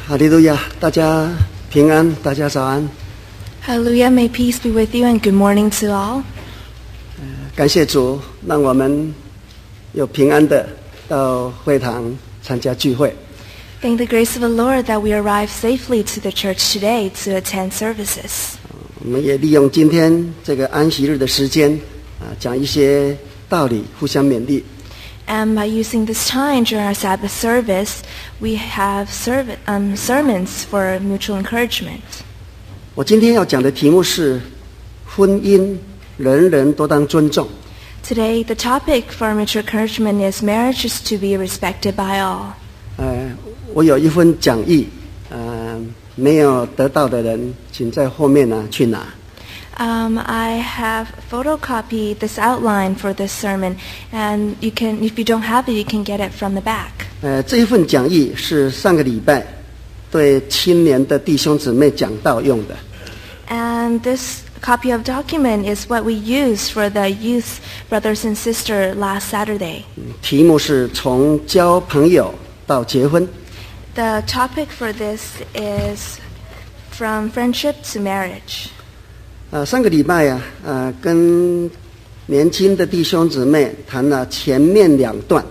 哈利路亚，大家平安，大家早安。 Hallelujah, may peace be with you and good morning to all. 感谢主，让我们有平安的到会堂参加聚会。 Thank the grace of the Lord that we arrived safely to the church today to attend services. 我们也利用今天这个安息日的时间，讲一些道理，互相勉励。 And by using this time during our Sabbath service, we have sermons for mutual encouragement. 我今天要讲的题目是婚姻，人人都当尊重。 Today, the topic for mutual encouragement is marriage is to be respected by all. 我有一份讲义，没有得到的人，请在后面去拿。 I have photocopied this outline for this sermon, and you can, if you don't have it, you can get it from the back. 这一份讲义是上个礼拜对青年的弟兄姊妹讲道用的。 And this copy of document is what we used for the youth brothers and sisters last Saturday. 题目是从交朋友到结婚。 The topic for this is from friendship to marriage. 上个礼拜跟年轻的弟兄姊妹谈了前面两段。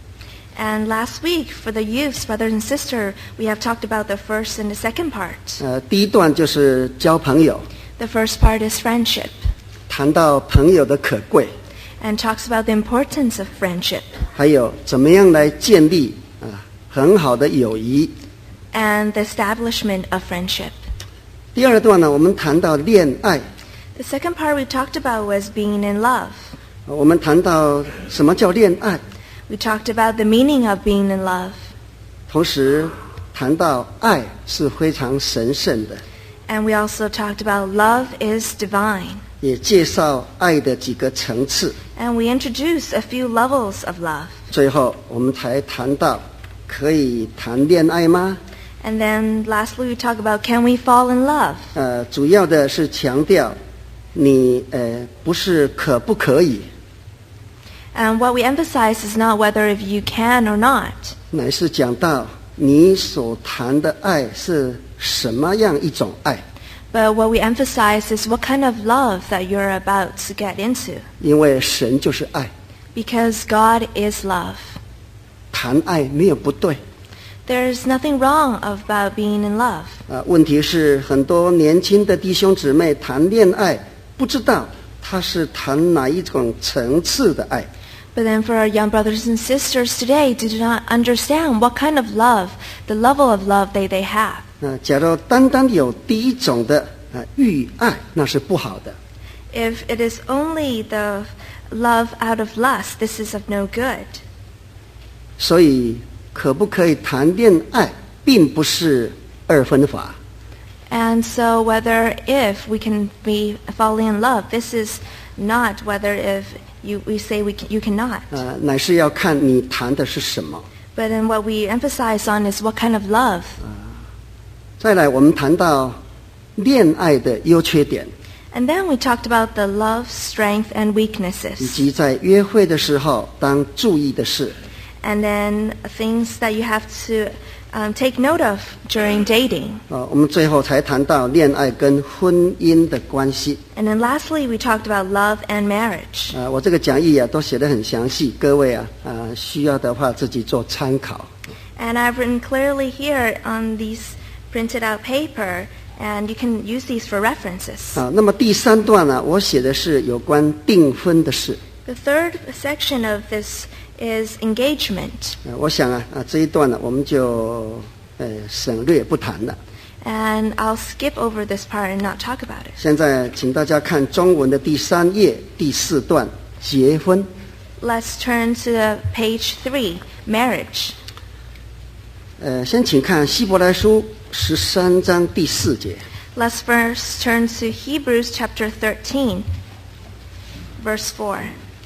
And last week for the youths, brothers and sisters, we have talked about the first and the second part. 第一段就是交朋友。 The first part is friendship. 谈到朋友的可贵。 And talks about the importance of friendship. 还有怎么样来建立很好的友谊。 And the establishment of friendship. 第二段呢，我们谈到恋爱。 The second part we talked about was being in love. 我们谈到什么叫恋爱。 We talked about the meaning of being in love. 同时谈到爱是非常神圣的。 And we also talked about love is divine. 也介绍爱的几个层次。 And we introduced a few levels of love. 最后我们才谈到可以谈恋爱吗？ And then lastly we talk about can we fall in love? 主要的是强调你不是可不可以。 And what we emphasize is not whether if you can or not. 乃是讲到你所谈的爱是什么样一种爱。 But what we emphasize is what kind of love that you're about to get into. 因为神就是爱。 Because God is love. 谈爱没有不对。 There's nothing wrong about being in love. 问题是很多年轻的弟兄姊妹谈恋爱，不知道他是谈哪一种层次的爱。 But then for our young brothers and sisters today, do not understand what kind of love, the level of love they have. 假如单单有第一种的欲爱，那是不好的。 If it is only the love out of lust, this is of no good. 所以可不可以谈恋爱，并不是二分法。 And so whether if we can be falling in love, this is not whether if we say you cannot. 乃是要看你谈的是什么。 But then what we emphasize on is what kind of love. 再来，我们谈到恋爱的优缺点。 And then we talked about the love, strength, and 以 weaknesses. 及在约会的时候当注意的事。 And then things that you have to take note of during dating. 我们最后才谈到恋爱跟婚姻的关系。 And then lastly, we talked about love and marriage. 我这个讲义都写得很详细，各位需要的话自己做参考。 And I've written clearly here on these printed out paper, and you can use these for references. 那么第三段呢，我写的是有关订婚的事。 The third section of this is engagement. 我想这一段呢，我们就省略不谈了。 And I'll skip over this part and not talk about it. 现在请大家看中文的第3页第4段，结婚。 Let's turn to page 3, marriage. 先请看希伯来书13章第4节。 Let's first turn to Hebrews chapter 13, verse 4.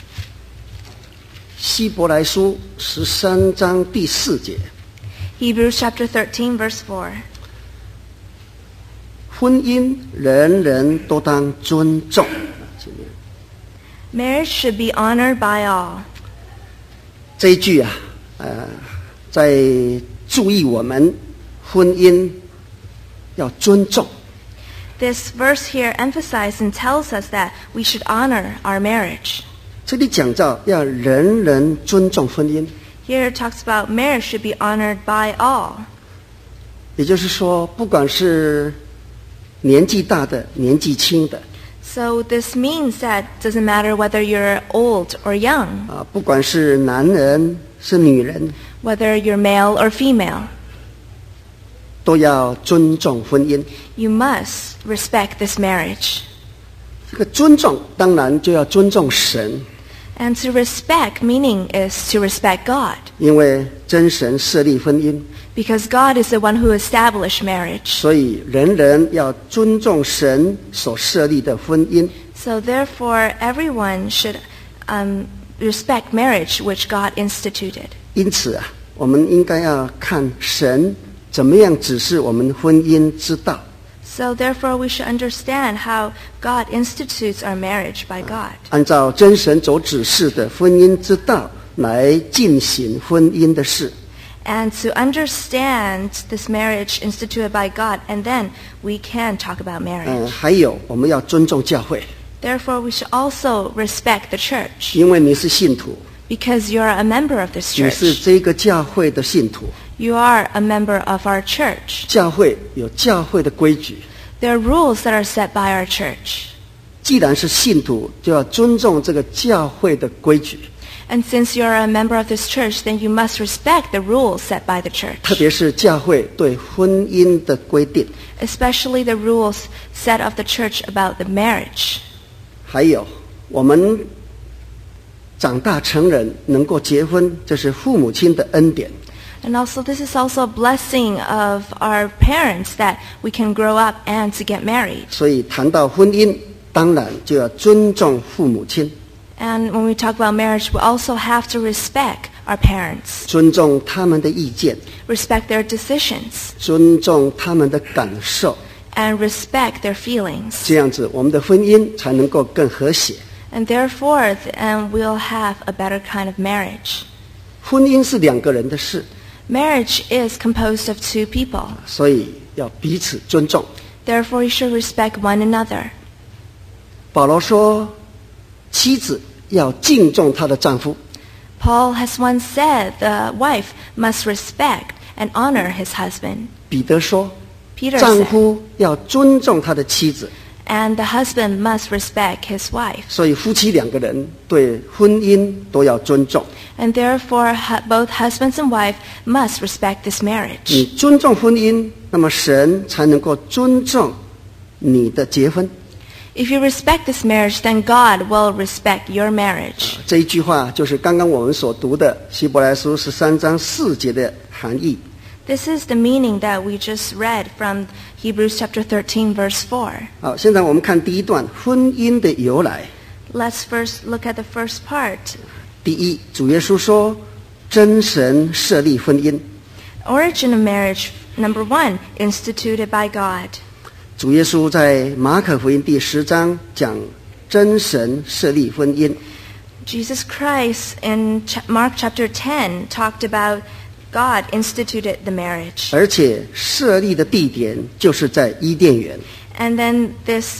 希伯来书13章第4节。 Hebrews chapter 13, verse 4. 婚姻人人都当尊重。 Marriage should be honored by all. 这一句在注意我们婚姻要尊重。 This verse here emphasizes and tells us that we should honor our marriage. 这里讲到要人人尊重婚姻， Here it talks about marriage should be honored by all. 也就是说，不管是年纪大的、年纪轻的， So this means that it doesn't matter whether you're old or young, 不管是男人是女人， whether you're male or female. 都要尊重婚姻。 You must respect this marriage. 这个尊重当然就要尊重神， And to respect meaning is to respect God, 因为真神设立婚姻， because God is the one who established marriage. 所以人人要尊重神所设立的婚姻。 So therefore, everyone should respect marriage which God instituted. 因此啊，我们应该要看神怎么样指示我们婚姻之道。 So therefore, we should understand how God institutes our marriage by God, 按照真神所指示的婚姻之道来进行婚姻的事。 and to understand this marriage instituted by God, and then we can talk about marriage. 还有我们要尊重教会， Therefore, we should also respect the church, 因为你是信徒， because you are a member of this 你是 church. 这个教会的信徒。 You are a member of our church. 教会有教会的规矩， There are rules that are set by our church. 既然是信徒，就要尊重这个教会的规矩， And since you are a member of this church, then you must respect the rules set by the 特 church, 别是教会对婚姻的规定。 especially the rules set of the church about the marriage. 还有我们长大成人能够结婚，这是父母亲的恩典。 And also, this is also a blessing of our parents that we can grow up and to get married. 所以谈到婚姻，当然就要尊重父母亲， And when we talk about marriage, we also have to respect our parents, 尊重他们的意见， respect their decisions, 尊重他们的感受， and respect their feelings. 这样子我们的婚姻才能够更和谐。 And therefore, we'll have a better kind of marriage. 婚姻是两个人的事， Marriage is composed of two people. 所以要彼此尊重。 Therefore, you should respect one another. 保罗说，妻子要敬重她的丈夫， Paul has once said the wife must respect and honor his husband. 彼得说， Peter 丈 said, 夫要尊重他的妻子。 and the husband must respect his wife. 所以夫妻两个人对婚姻都要尊重。 And therefore, both husbands and wife must respect this 你 marriage. 尊重婚姻，那么神才能够尊重你的结婚。 If you respect this marriage, then God will respect your marriage. 这一句话就是刚刚我们所读的希伯来书13章4节的含义。 This is the meaning that we just read from Hebrews chapter 13, verse 4. 好，现在我们看第一段婚姻的由来。 Let's first look at the first part. 第一，主耶稣说，真神设立婚姻。 Origin of marriage, number 1, instituted by God. 主耶稣在马可福音第10章讲真神设立婚姻。 Jesus Christ in Mark chapter 10 talked about God instituted the marriage. 而且设立的地点就是在伊甸园。 And then this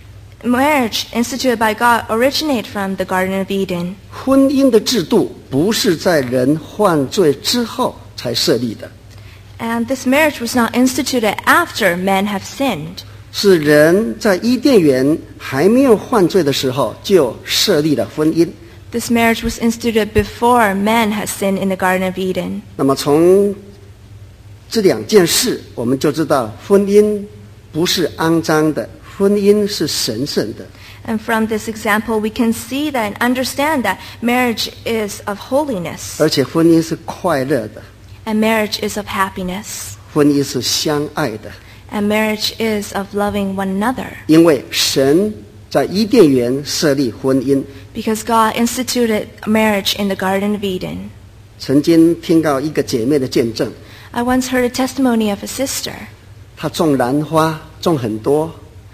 marriage instituted by God originated from the Garden of Eden. 婚姻的制度不是在人犯罪之后才设立的， And this marriage was not instituted after men have sinned. 是人在伊甸园还没有犯罪的时候就设立了婚姻。 This marriage was instituted before men had sinned in the Garden of Eden. 那么从这两件事，我们就知道婚姻不是肮脏的，婚姻是神圣的。 And from this example, we can see that and understand that marriage is of holiness, 而且婚姻是快乐的， and marriage is of happiness, 婚姻是相爱的， and marriage is of loving one another. 因为神在伊甸园设立婚姻。 Because God instituted marriage in the Garden of Eden. 曾经听到一个姐妹的见证， I once heard a testimony of a sister. 她种兰花，种很多，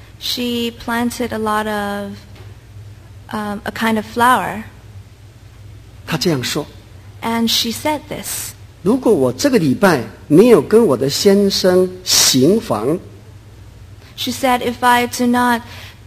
She planted a lot of a kind of flower, 她这样说， and she said this. 如果我这个礼拜没有跟我的先生行房， She said, if I do not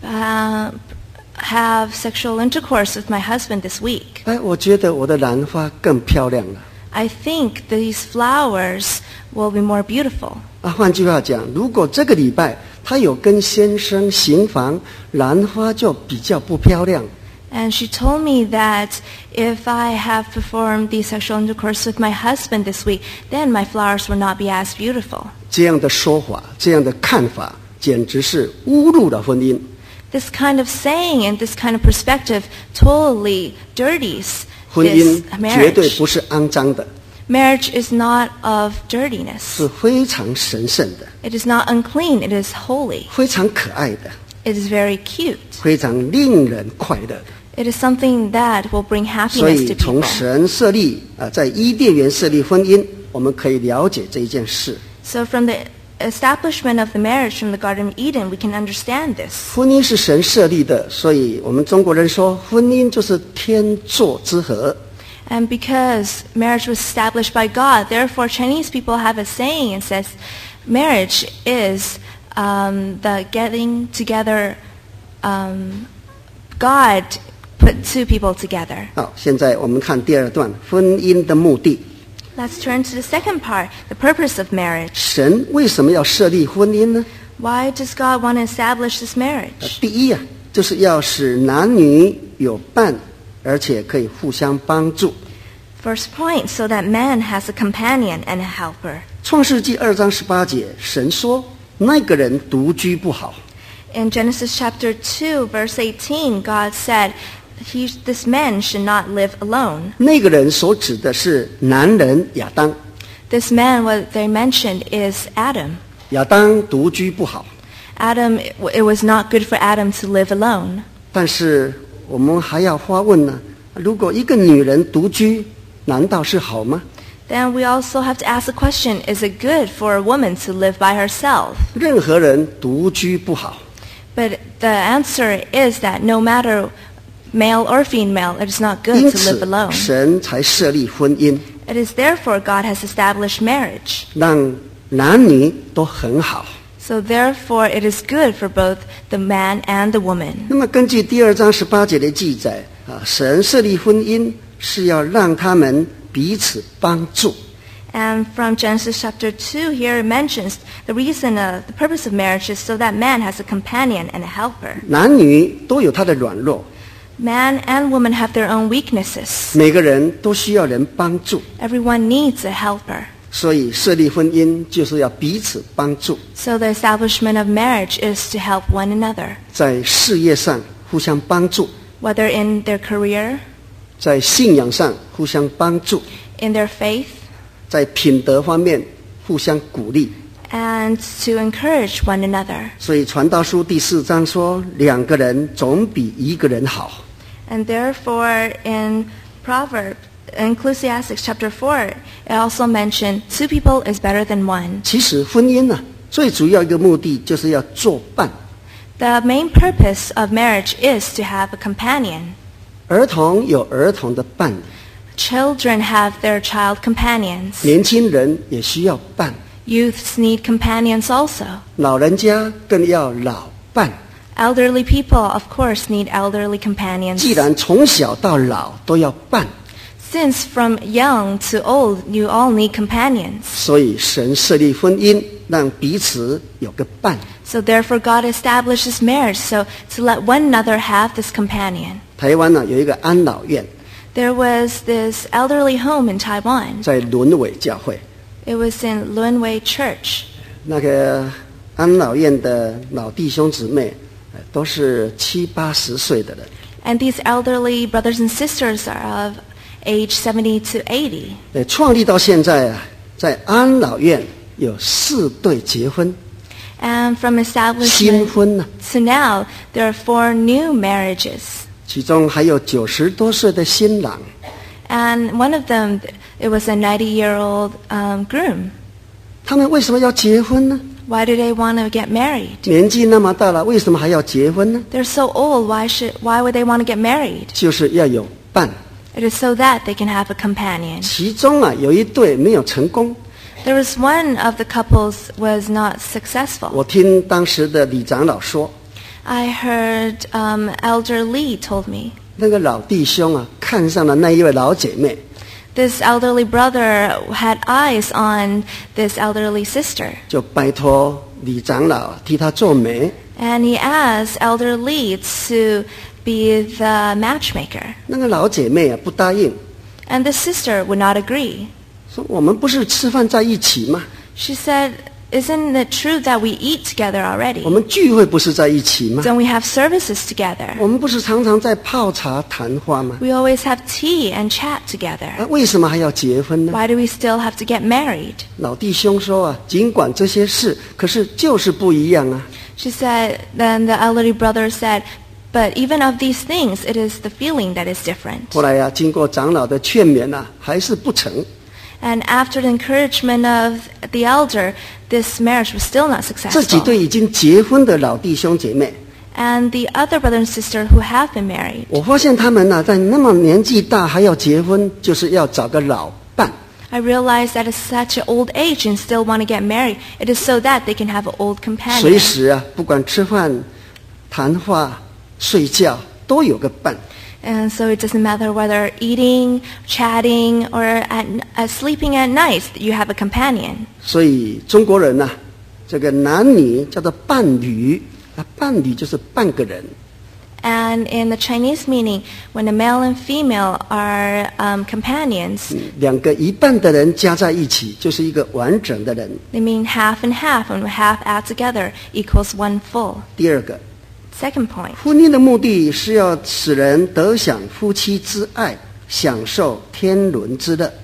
have sexual intercourse with my husband this week, 我觉得我的兰花更漂亮了。 I think these flowers will be more beautiful. 换句话讲，如果这个礼拜他有跟先生行房，兰花就比较不漂亮。 And she told me that if I have performed the sexual intercourse with my husband this week, then my flowers will not be as beautiful. 这样的说法，这样的看法，简直是侮辱了婚姻。 This kind of saying and this kind of perspective totally dirties 婚姻 this 绝对 marriage. 不是肮脏的， Marriage is not of dirtiness. 是非常神圣的， It is not unclean. It is holy. 非常可爱的， It is very cute. 非常令人快乐的。 It is something that will bring 所 happiness 以 to 从 people. 神设立在伊甸园设立婚姻，我们可以了解这一件事。 So from the establishment of the marriage from the Garden of Eden, we can understand this. 婚姻是神设立的，所以我们中国人说，婚姻就是天作之合。 And because marriage was established by God, therefore Chinese people have a saying and says, marriage is the getting together, God put two people together. 好，现在我们看第二段，婚姻的目的。 Let's turn to the second part, the purpose of marriage. 神为什么要设立婚姻呢？ Why does God want to establish this marriage? 第一就是要使男女有伴，而且可以互相帮助。 First point, so that man has a companion and a helper. 创世纪2章18节，神说那个人独居不好。 In Genesis chapter 2, verse 18, God said, this man should not live alone. 那个人所指的是男人亚当， This man, what they mentioned, is Adam. 亚当独居不好。 Adam, it was not good for Adam to live alone. 但是我们还要发问呢，如果一个女人独居，难道是好吗？ Then we also have to ask the question, is it good for a woman to live by herself? 任何人独居不好。 But the answer is that no matter male or female, it is not 因 good to live 此 alone. 神才设立婚姻， It is therefore God has established marriage. 让男女都很好。 So therefore it is good for both the man and the woman. 那么根据第2章18节的记载神设立婚姻是要让他们彼此帮助。 And from Genesis chapter 2 here it mentions the reason the purpose of marriage is so that man has a companion and a helper. 男女都有他的软弱， Man and woman have their own weaknesses. 每个人都需要人帮助， Everyone needs a helper. 所以设立婚姻就是要彼此帮助， So the establishment of marriage is to help one another, 在事业上互相帮助， whether in their career, 在信仰上互相帮助， in their faith, 在品德方面互相鼓励。 and to encourage one another. 所以传道书第4章说，2个人总比1个人好。 And therefore in Ecclesiastes chapter 4, it also mentioned 2 people is better than 1. 其实婚姻最主要一个目的就是要作伴。 The main purpose of marriage is to have a companion. 儿童有儿童的伴， Children have their child companions. 年轻人也需要伴， Youths need companions also. 老人家更要老伴。 Elderly people, of course, need elderly companions. 既然从小到老都要伴， Since from young to old, you all need companions. 所以神设立婚姻，让彼此有个伴。 So therefore God establishes marriage, so to let one another have this companion. 台湾有一个安老院， There was this elderly home in Taiwan. 在伦伟教会， It was in Lunwei Church. 那个安老院的老弟兄姊妹都是70、80岁的人。 And these elderly brothers and sisters are of age 70 to 80. 创立到现在在安老院有4对结婚， And from 新 establishment 婚 to now, there are 4 new marriages. 其中还有90多岁的新郎。 And one of them, it was a 90-year-old groom. 他们为什么要结婚呢？ Why do they want to get married? 年纪那么大了，为什么还要结婚呢？ They're so old, why would they want to get married? 就是要有伴， It is so that they can have a companion. 其中有一对没有成功， There was one of the couples was not successful. 我听当时的李长老说， I heard Elder Lee told me. 那个老弟兄看上了那一位老姐妹， This elderly brother had eyes on this elderly sister. 就拜托李长老替他做媒。 And he asked Elder Lee to be the matchmaker. 那个老姐妹不答应， And the sister would not agree. 说我们不是吃饭在一起吗？ She said, "Isn't it true that we eat together 我 already? 们聚会不是在一起吗？ Don't we have services together? 我们不是常常在泡茶谈话吗？ We always have tea and chat together. 为什么还要结婚呢？ Why do we still have to get married?" 老弟兄说尽管这些事，可是就是不一样啊。 She said, then the elderly brother said, "But even of these things, it is the feeling that is different." 后来经过长老的劝勉还是不成。 And after the encouragement of the elder, this marriage was still not 这几 successful. 对已经结婚的老弟兄姐妹， And the other brother and sister who have been married, 我发现他们在那么年纪大还要结婚，就是要找个老伴。 I realized that at such an old age and still want to get married, it is so that they can have an old 随 companion. 时不管吃饭、谈话、睡觉，都有个伴。 And so it doesn't matter whether eating, chatting, or sleeping at night, you have a companion. 所以中国人这个男女叫做伴侣，伴侣就是半个人。 And in the Chinese meaning, when a male and female are companions, 两个一半的人加在一起，就是一个完整的人。 they mean half and half, and half add together equals one full. 第二个， Second point, 婚姻的目的是要使人得享夫妻之爱，享受天伦之乐。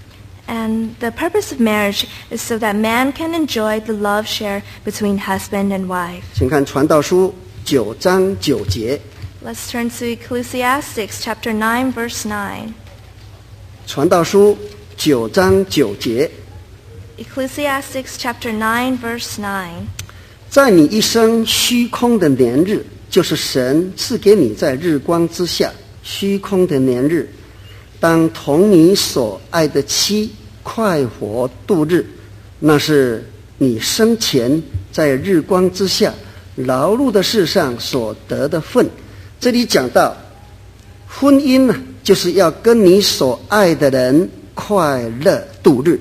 and the purpose of marriage is so that man can enjoy the love share between husband and wife. 请看《传道书》9章9节， Let's turn to Ecclesiastes chapter 9, verse 9. 《传道书》9章9节， Ecclesiastes chapter 9, verse 9. 在你一生虚空的年日，就是神赐给你在日光之下虚空的年日，当同你所爱的妻快活度日，那是你生前在日光之下劳碌的事上所得的份。这里讲到婚姻就是要跟你所爱的人快乐度日。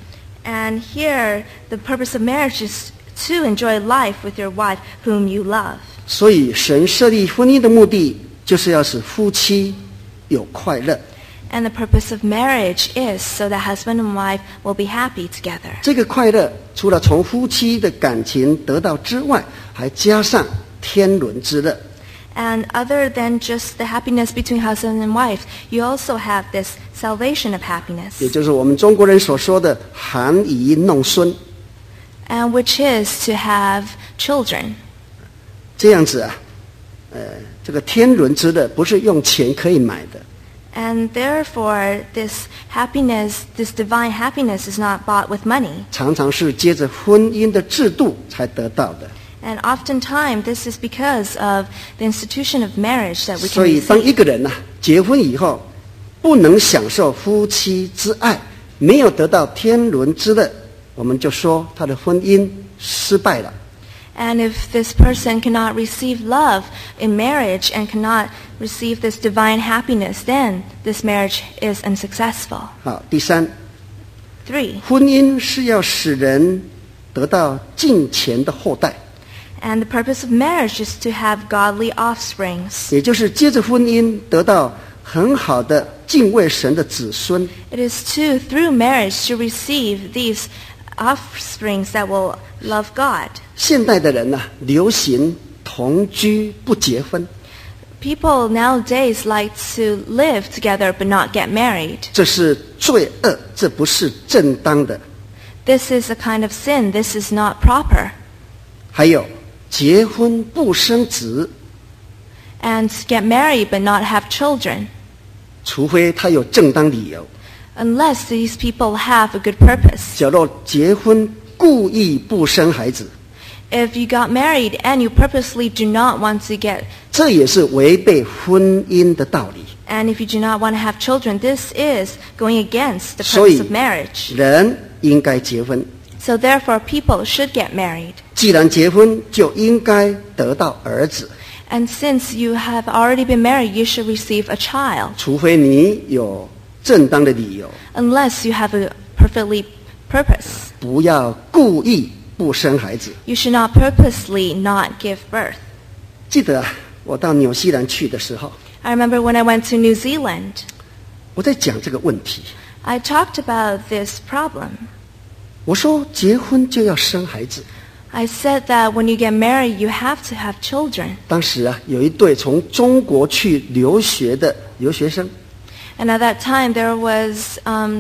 And here, the purpose of marriage is to enjoy life with your wife whom you love. 所以神设立婚姻的目的就是要使夫妻有快乐。 And the purpose of marriage is so that husband and wife will be happy together. 这个快乐除了从夫妻的感情得到之外，还加上天伦之乐。 And other than just the happiness between husband and wife, you also have this salvation of 也 happiness, 就是我们中国人所说的含饴弄孙。 and which is to have children. 这样子这个天伦之乐不是用钱可以买的。 And therefore, this happiness, this divine happiness is not bought with money. 常常是接着婚姻的制度才得到的。 And oftentimes, this is because of the institution of marriage that we 所 can 以当 receive. 一个人结婚以后，不能享受夫妻之爱，没有得到天伦之乐，我们就说他的婚姻失败了。 And if this person cannot receive love in marriage and cannot receive this divine happiness, then this marriage is unsuccessful. 好，第三， 3. 婚姻是要使人得到敬虔的后代， And the purpose of marriage is to have godly offsprings. 也就是接着婚姻得到很好的敬畏神的子孙。 It is to, through marriage, to receive these offsprings that will love God. 现代的人流行同居不结婚， People nowadays like to live together but not get married. 这是罪恶，这不是正当的。 This is a kind of sin. This is not proper. 还有结婚不生子， And to get married but not have children, 除非他有正当理由。 unless these people have a good purpose. 假若结婚故意不生孩子， If you got married and you purposely do not want to get, 这也是违背婚姻的道理。 And if you do not want to have children, this is going against the 所 purpose 以 of marriage. 人应该结婚， So therefore, people should get married. 既然结婚，就应该得到儿子， And since you have already been married, you should receive a child, 除非你有正当的理由， unless you have a perfectly purpose. 不要故意不生孩子。 You should not purposely not give birth. 记得啊，我到纽西兰去的时候， I remember when I went to New Zealand, 我在讲这个问题。 I talked about this problem. 我说结婚就要生孩子。 I said that when you get married, you have to have children. 当时啊，有一对从中国去留学的留学生， And at that time, there was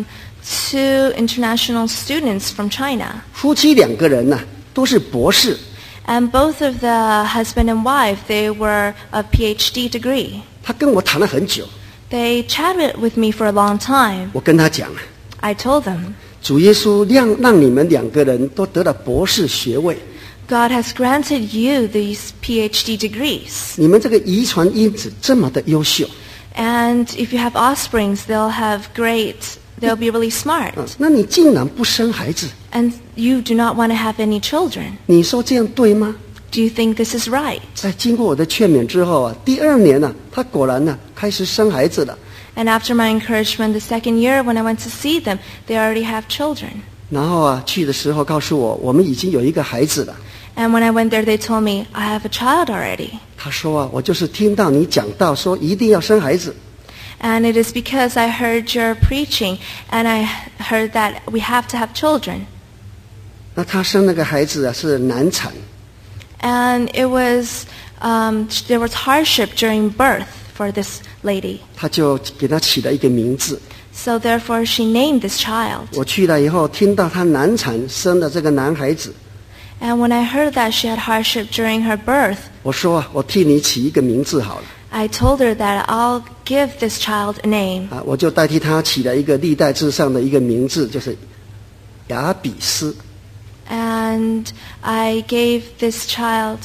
2 international students from China. 夫妻2个人呢、都是博士。 And both of the husband and wife, they were a PhD degree. 他跟我谈了很久， They chatted with me for a long time. 我跟他讲啊， I told them, 主耶稣让你们2个人都得了博士学位， God has granted you these PhD degrees. 你们这个遗传因子这么的优秀， And if you have offsprings, they'll be really smart. 那你竟然不生孩子， And you do not want to have any children. 你说这样对吗？ Do you think this is right? 在经过我的劝勉之后啊，第2年呢、他果然呢、开始生孩子了。 And after my encouragement, the second year when I went to see them, they already have children. 然后啊，去的时候告诉我，我们已经有一个孩子了。 And when I went there, they told me, I have a child already. 他说啊，我就是听到你讲到说一定要生孩子， And it is because I heard your preaching and I heard that we have to have children. 那他生那个孩子啊是难产， And it was, there was hardship during birth for this lady. 他就给他起了一个名字。 So therefore she named this child. 我去了以后，听到他难产生的这个男孩子， And when I heard that she had hardship during her birth, 我说啊，我替你起一个名字好了 I told her that I'll give this child a name. 啊，我就代替他起了一个历代志上的一个名字，就是亚比斯。 And I gave this child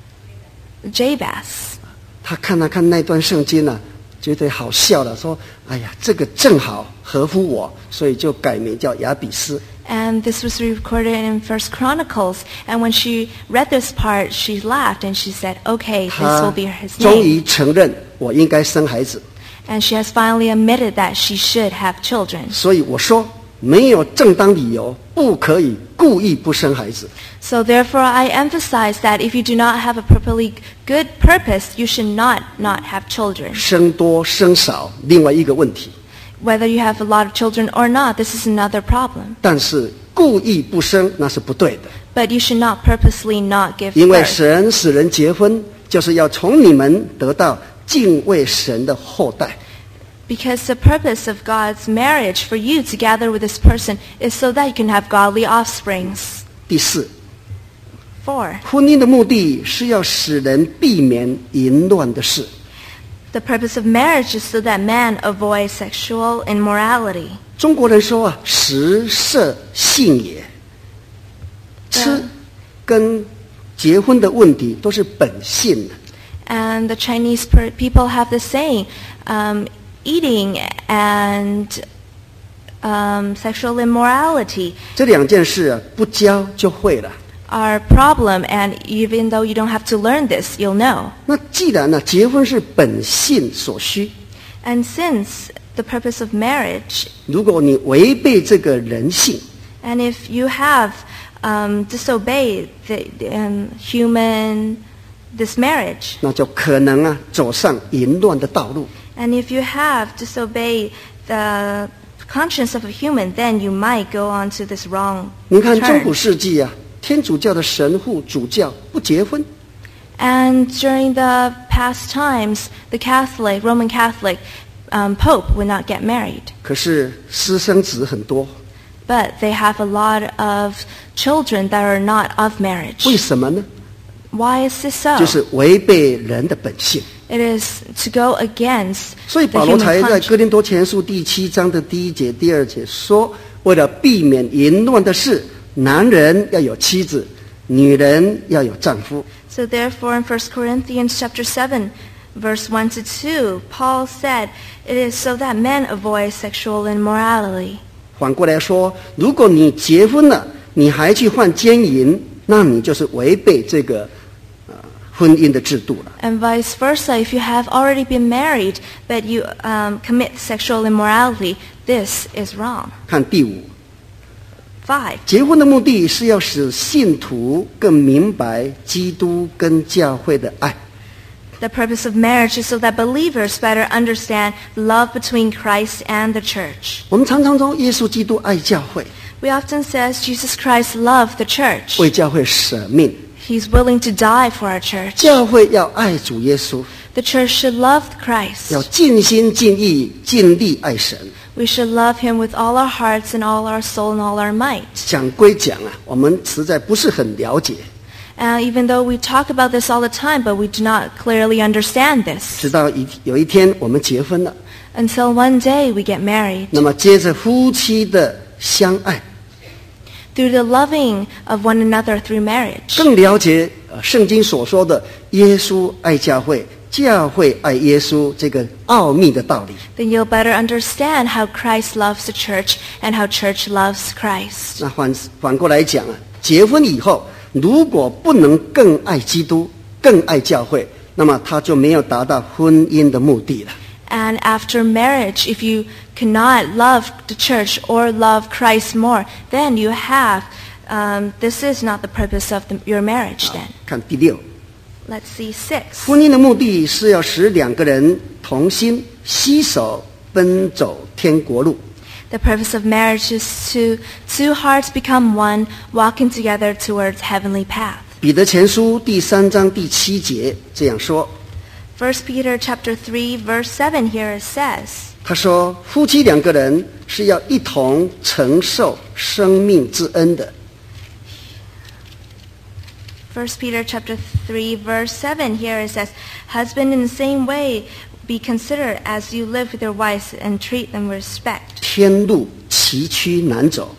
Jabez. 他看了看那段圣经呢、觉得好笑了，说：“哎呀，这个正好合乎我，所以就改名叫亚比斯。” And this was recorded in First Chronicles. And when she read this part, she laughed and she said, okay, this 他 will be his 终 name. 于承认我应该生孩子， And she has finally admitted that she should have children. 所以我说没有正当理由不可以故意不生孩子。 So therefore I emphasize that if you do not have a perfectly good purpose, you should not have children. 生多生少，另外一个问题。 Whether you have a lot of children or not, this is another problem. 但是故意不生那是不对的， But you should not purposely not give 因为 birth. 神使人结婚，就是要从你们得到敬畏神的后代。 Because the purpose of God's marriage for you to gather with this person is so that you can have godly offsprings. 第4， 4. 婚姻的目的是要使人避免淫乱的事。 The purpose of marriage is so that man avoids sexual immorality. 中国人说啊，食色性也，吃跟结婚的问题都是本性的。 And the Chinese people have the saying, eating and sexual immorality 这2件事啊，不教就会了。 are a problem, and even though you don't have to learn this, you'll know. 那既然呢、结婚是本性所需， And since the purpose of marriage, 如果你违背这个人性， and if you have disobeyed this marriage, 那就可能啊走上淫乱的道路。 and if you have disobeyed the conscience of a human, then you might go on to this wrong 你看中古 turn. 世纪啊，天主教的神父主教不结婚， And during the past times, the Roman Catholic Pope would not get married. 可是私生子很多， But they have a lot of children that are not of marriage. 为什么呢？ Why is this so? 就是违背人的本性。 It is to go against 所以 the 保罗 human 才在 conscience. 哥林多前书第7章的第1节、第2节说，为了避免淫乱的事，男人要有妻子，女人要有丈夫。 So therefore in 1 Corinthians chapter 7, verse 1 to 2, Paul said, "It is so that men avoid sexual immorality." 反过来说，如果你结婚了，你还去犯奸淫，那你就是违背这个婚姻的制度了。 And vice versa, if you have already been married but you commit sexual immorality, this is wrong. 看第5， 5. 结婚的目的是要使信徒更明白基督跟教会的爱。 The purpose of marriage is so that believers better understand the love between Christ and the church. 我们常常说耶稣基督爱教会， We often say Jesus Christ loved the church. 为教会舍命。 He's willing to die for our church. 教会要爱主耶稣， The church should love Christ. 要尽心尽意尽力爱神。 We should love him with all our hearts and all our soul and all our might. 讲归讲啊，我们实在不是很了解。 Even though we talk about this all the time, but we do not clearly understand this. 直到有一天我们结婚了， Until one day we get married. 那么接着夫妻的相爱， Through the loving of one another through marriage. 更了解圣经所说的耶稣爱教会，教会爱耶稣这个奥秘的道理。 Then you'll better understand how Christ loves the church and how church loves Christ. 那反过来讲啊，结婚以后如果不能更爱基督、更爱教会，那么他就没有达到婚姻的目的了。 And after marriage, if you cannot love the church or love Christ more, then you have, this is not the purpose of your marriage then. 看第6， Let's see 6. 婚姻的目的是要使两个人同心携手奔走天国路。 The purpose of marriage is to two hearts become one, walking together towards heavenly path. 彼得前书第3章第7节这样说， 1 Peter chapter 3 verse 7 here it says, 他说夫妻两个人是要一同承受生命之恩的。 1 Peter chapter 3 verse 7 here it says, "Husband in the same way be considered as you live with your wives and treat them with respect." 天路崎岖难走，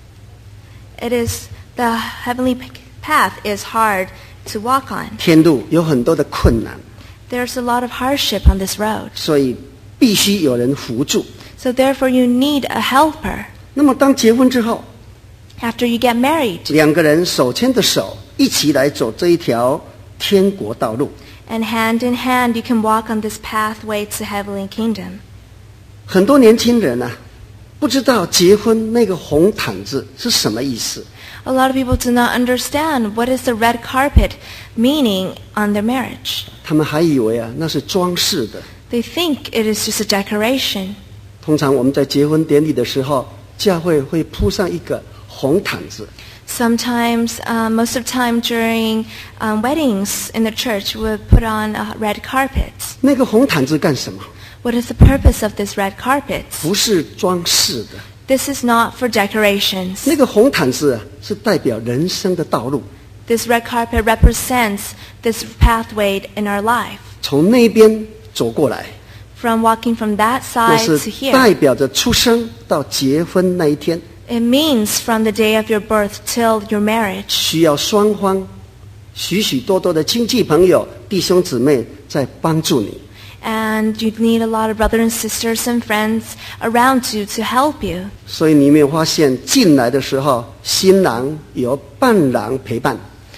It is the heavenly path is hard to walk on. 天路有很多的困难， There's a lot of hardship on this road. 所以必须有人扶助。 So therefore you need a helper. 那么当结婚之后， After you get married 两个人手牵着手，一起来走这一条天国道路。 and hand in hand you can walk on this pathway to heavenly kingdom. 很多年轻人啊，不知道结婚那个红毯子是什么意思。 A lot of people do not understand what is the red carpet meaning on their marriage. 他们还以为啊那是装饰的。 They think it is just a decoration. 通常我们在结婚典礼的时候，教会会铺上一个红毯子， Sometimes, most of the time during weddings in the church, we put on red carpets. 那个红毯子干什么？ What is the purpose of this red carpet? 不是装饰的， This is not for decorations. 那个红毯子啊是代表人生的道路， This red carpet represents this pathway in our life. 从那边走过来， From walking from that 那 side 是 to 代 here. 表着出生到结婚那一天， It means from the day of your birth till your marriage. 需要双方许许多多的亲戚朋友、弟兄姊妹在帮助你。 And you need a lot of brothers and sisters and friends around you to help you. 所以你有没有发现，进来的时候，新郎有伴郎陪伴，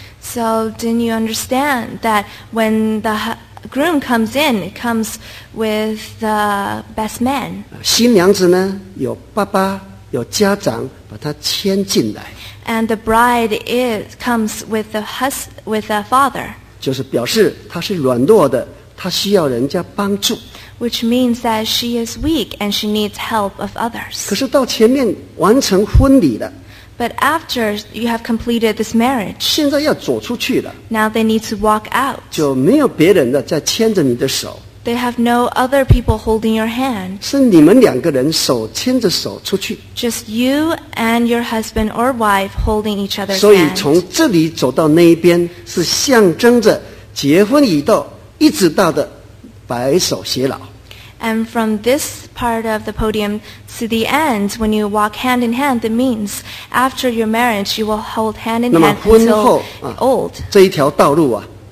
So didn't you understand that when the groom comes in, it comes with the best man. 新娘子呢有爸爸、有家长把她牵进来， And the bride comes with with the father, 就是表示她是软弱的，她需要人家帮助。 which means that she is weak and she needs help of others. 可是到前面完成婚礼了， But after you have completed this marriage, 现在要走出去了， now they need to walk out. 就没有别人了再牵着你的手， They have no other people holding your hand. 是你们两个人手牵着手出去。 Just you and your husband or wife holding each other's 所以 hand. 从这里走到那一边，是象征着结婚以后一直到的白首偕老。 And from this part of the podium to the end, when you walk hand in hand, it means after your marriage, you will hold hand in 那么 hand 婚后 until old. 这一条道路啊，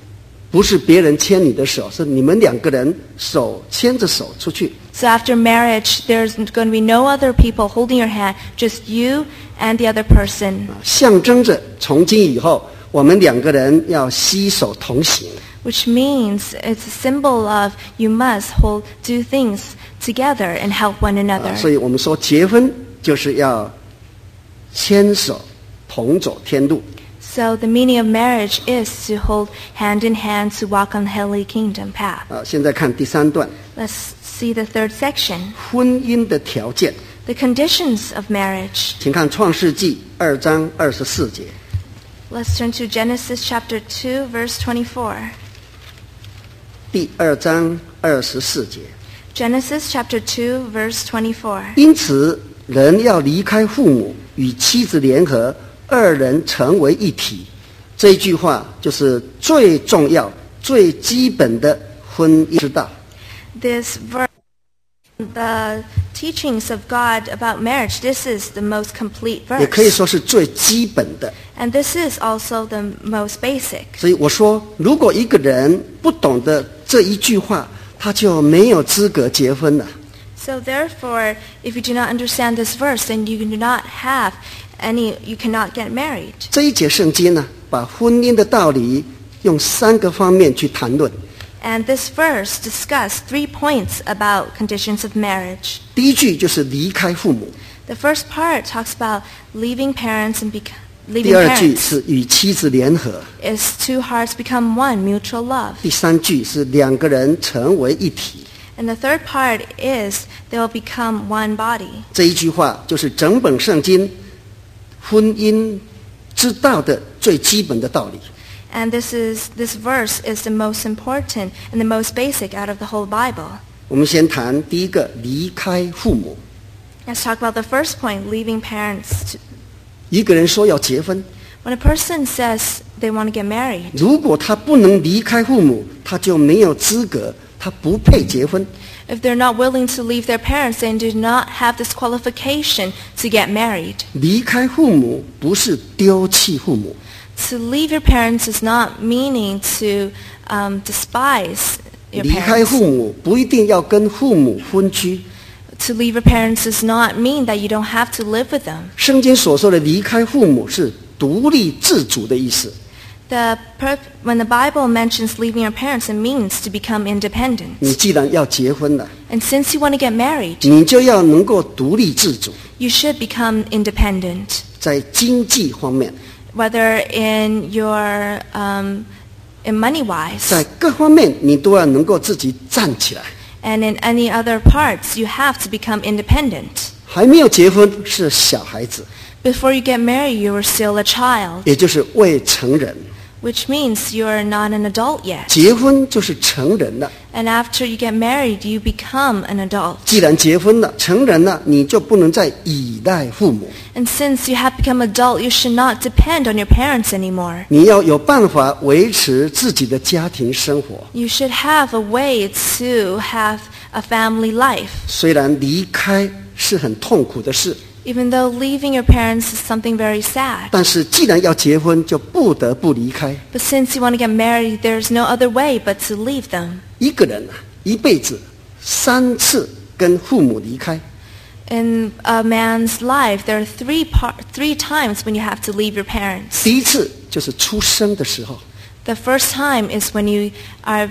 不是别人牵你的手，是你们两个人手牵着手出去。 So after marriage, there's going to be no other people holding your hand, just you and the other person. 象征着从今以后，我们两个人要携手同行。 Which means it's a symbol of you must do things together and help one another. 所以我们说结婚就是要牵手同走天路。 So the meaning of marriage is to hold hand in hand to walk on the heavenly kingdom path. 现在看第3段。 Let's see the third section. 婚姻的条件。 The conditions of marriage. 请看创世纪2章24节。 Let's turn to Genesis chapter 2, verse 24. 第2章24节。 Genesis chapter 2, verse 24. 因此，人要离开父母，与妻子联合，二人成为一体。这一句话就是最重要、最基本的婚姻之道。 This verse, the teachings of God about marriage, this is the most complete 也可以 verse. 说是最基本的。 And this is also the most basic. 所以我说，如果一个人不懂得这一句话，他就没有资格结婚了。 So therefore, if you do not understand this verse, then you do not have you cannot get married. 这一节圣经呢，把婚姻的道理用3个方面去谈论。 And this verse discusses 3 points about conditions of marriage. 第一句就是离开父母， The first part talks about leaving parents and 第 leaving 二句 parents 是与妻子联合， is two hearts become one, mutual love. 第3句是两个人成为一体。 And the third part is they will become one body. 这一句话就是整本圣经婚姻之道的最基本的道理。 And this verse is the most important and the most basic out of the whole Bible. 我们先谈第一个，离开父母。 Let's talk about the first point, leaving parents. 一个人说要结婚， When a person says they want to get married, 如果他不能离开父母，他就没有资格，他不配结婚。 if they're not willing to leave their parents, they do not have this qualification to get married. 离开父母不是丢弃父母， To leave your parents is not meaning to despise your 离开 parents. 父母不一定要跟父母分居。 To leave your parents does not mean that you don't have to live with them. 圣经所说的离开父母是独立自主的意思。 When the Bible mentions leaving your parents, it means to become 你 independent. 既然要结婚了， And since you want to get married, 你就要能够独立自主， you should become independent. 在经济方面， Whether in your in money-wise 在各方面你都要能够自己站起来。 and in any other parts, you have to become independent. 还没有结婚是小孩子， Before you get married, you are still a child, 也就是未成人。 which means you are not an adult yet. 结婚就是成人了。 And after you get married, you become an adult. 既然结婚了，成人了，你就不能再依赖父母， And since you have become adult, you should not depend on your parents anymore. 你要有办法维持自己的家庭生活。 You should have a way to have a family life. 虽然离开是很痛苦的事， Even though leaving your parents is something very sad. 但是既然要结婚，就不得不离开。 But since you want to get married, there's no other way but to leave them. 一个人啊，一辈子3次跟父母离开。 In a man's life, there are three times when you have to leave your parents. 第一次就是出生的时候， The first time is when you are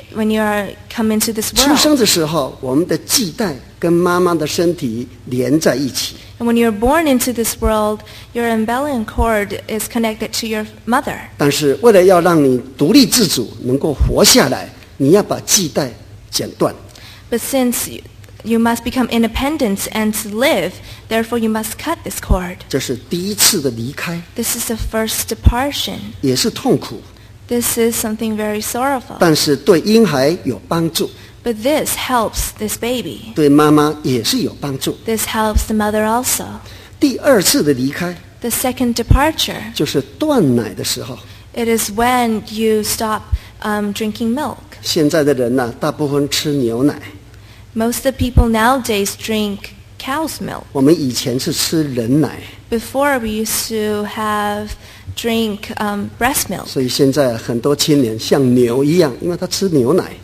come into this 出 world. 生的时候，我们的脐带跟妈妈的身体连在一起。 And when you're born into this world, your umbilical cord is connected to your mother. 但是为了要让你独立自主，能够活下来，你要把脐带剪断。 But since you must become independent and to live, therefore you must cut this cord. 这是第一次的离开， This is the first departure. 也是痛苦， This is something very sorrowful. 但是对婴孩有帮助， But this helps this baby. 对妈妈也是有帮助。 This helps the mother also. 第2次的离开 The second departure, 就是断奶的时候。 it is when you stop drinking milk. 现在的人呢、大部分吃牛奶， Most of the people nowadays drink cow's milk. 我们以前是吃人奶。 Before we used to have drink breast milk. 所以现在很多青年像牛一样，因为他吃牛奶。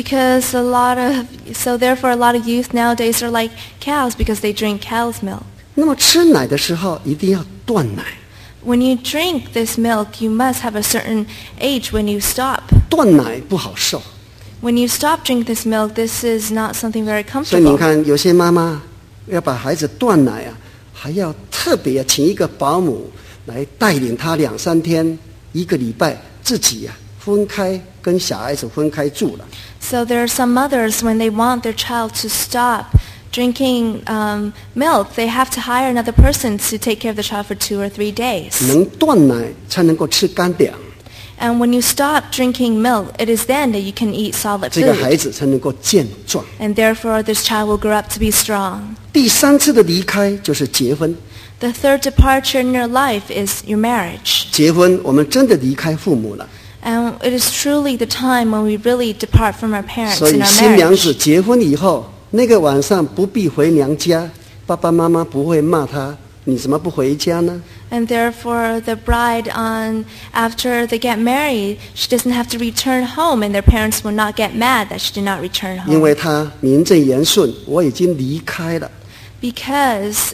So therefore a lot of youth nowadays are like cows because they drink cow's milk. 那么吃奶的时候一定要断奶。 When you drink this milk, you must have a certain age when you stop. 断奶不好受。 When you stop drinking this milk, this is not something very 所以你 comfortable. 看，有些妈妈要把孩子断奶啊，还要特别请一个保姆来带领他2-3天、1个礼拜，自己啊分开跟小孩子分开住了。 So there are some mothers, when they want their child to stop drinking milk, they have to hire another person to take care of the child for 2 or 3 days. 能断奶才能够吃干粮， And when you stop drinking milk, it is then that you can eat solid 这个 food. 孩子才能够健壮。 And therefore, this child will grow up to be strong. 第3次的离开就是结婚。 The third departure in your life is your marriage. 结婚，我们真的离开父母了， And it is truly the time when we really depart from our parents 所 in 以 our 新娘子 marriage. 结婚以后，那个晚上不必回娘家，爸爸妈妈不会骂她，你怎么不回家呢？ And therefore, the bride, after they get married, she doesn't have to return home, and their parents will not get mad that she did not return 因 home. 为她名正言顺，我已经离开了。 Because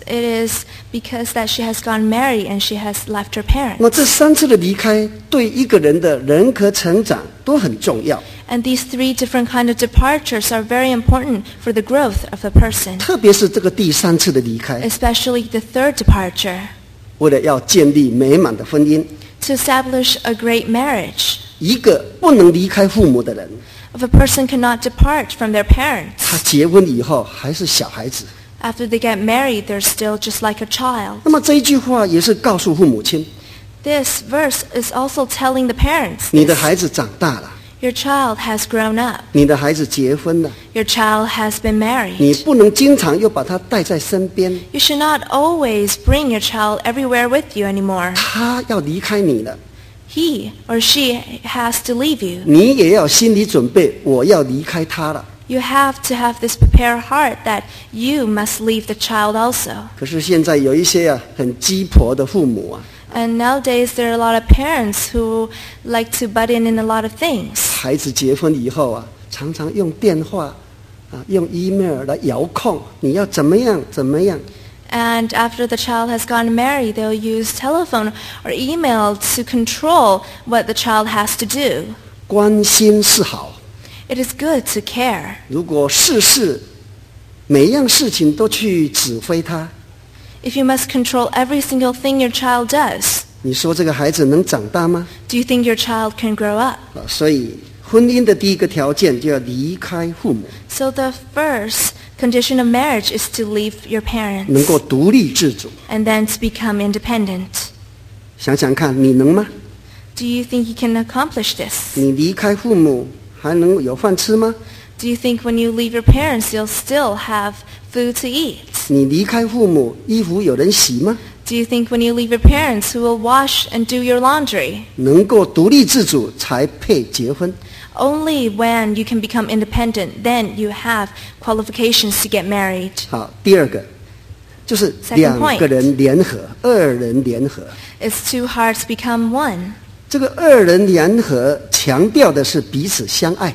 that she has gone married and she has left her 那 parents. 么这3次的离开，对一个人的人格成长都很重要， And these 3 different kind of departures are very important for the growth of the person, 特别是这个第3次的离开， especially the third departure, 为了要建立美满的婚姻。 to establish a great marriage. 一个不能离开父母的人， If a person cannot depart from their 他 parents, 结婚以后还是小孩子。 after they get married, they're still just like a child. 那么这一句话也是告诉父母亲， This verse is also telling the parents 你的 this. 孩子长大了， Your child has grown up. 你的孩子结婚了， Your child has been 你 married. 不能经常又把他带在身边， You should not always bring your child everywhere with you anymore. 他要离开你了， He or she has to leave you. 你也要心理准备，我要离开他了。 You have to have this prepared heart that you must leave the child also. 可是现在有一些很鸡婆的父母啊， And nowadays there are a lot of parents who like to butt in a lot of things. 孩子结婚以后啊，常常用电话用 email 来遥控，你要怎么样怎么样。 And after the child has gotten married, they'll use telephone or email to control what the child has to do. 关心是好， It is good to care. 如果每样事情都去指挥他， If you must control every single thing your child does, 你说这个孩子能长大吗？ do you think your child can grow up? 所以婚姻的第一个条件就要离开父母， So the first condition of marriage is to leave your 能 parents 够独立自主。 and then to become independent. 想想看，你能吗？ Do you think you can accomplish this? 你离开父母还能有饭吃吗？ Do you think when you leave your parents, you'll still have food to eat? 你离开父母，衣服有人洗吗？ Do you think when you leave your parents, who will wash and do your laundry? 能够独立自主才配结婚。 Only when you can become independent, then you have qualifications to get married. 好，第二个就是两个人联合，二人联合。 It's 2 hearts become one. 这个二人联合强调的是彼此相爱。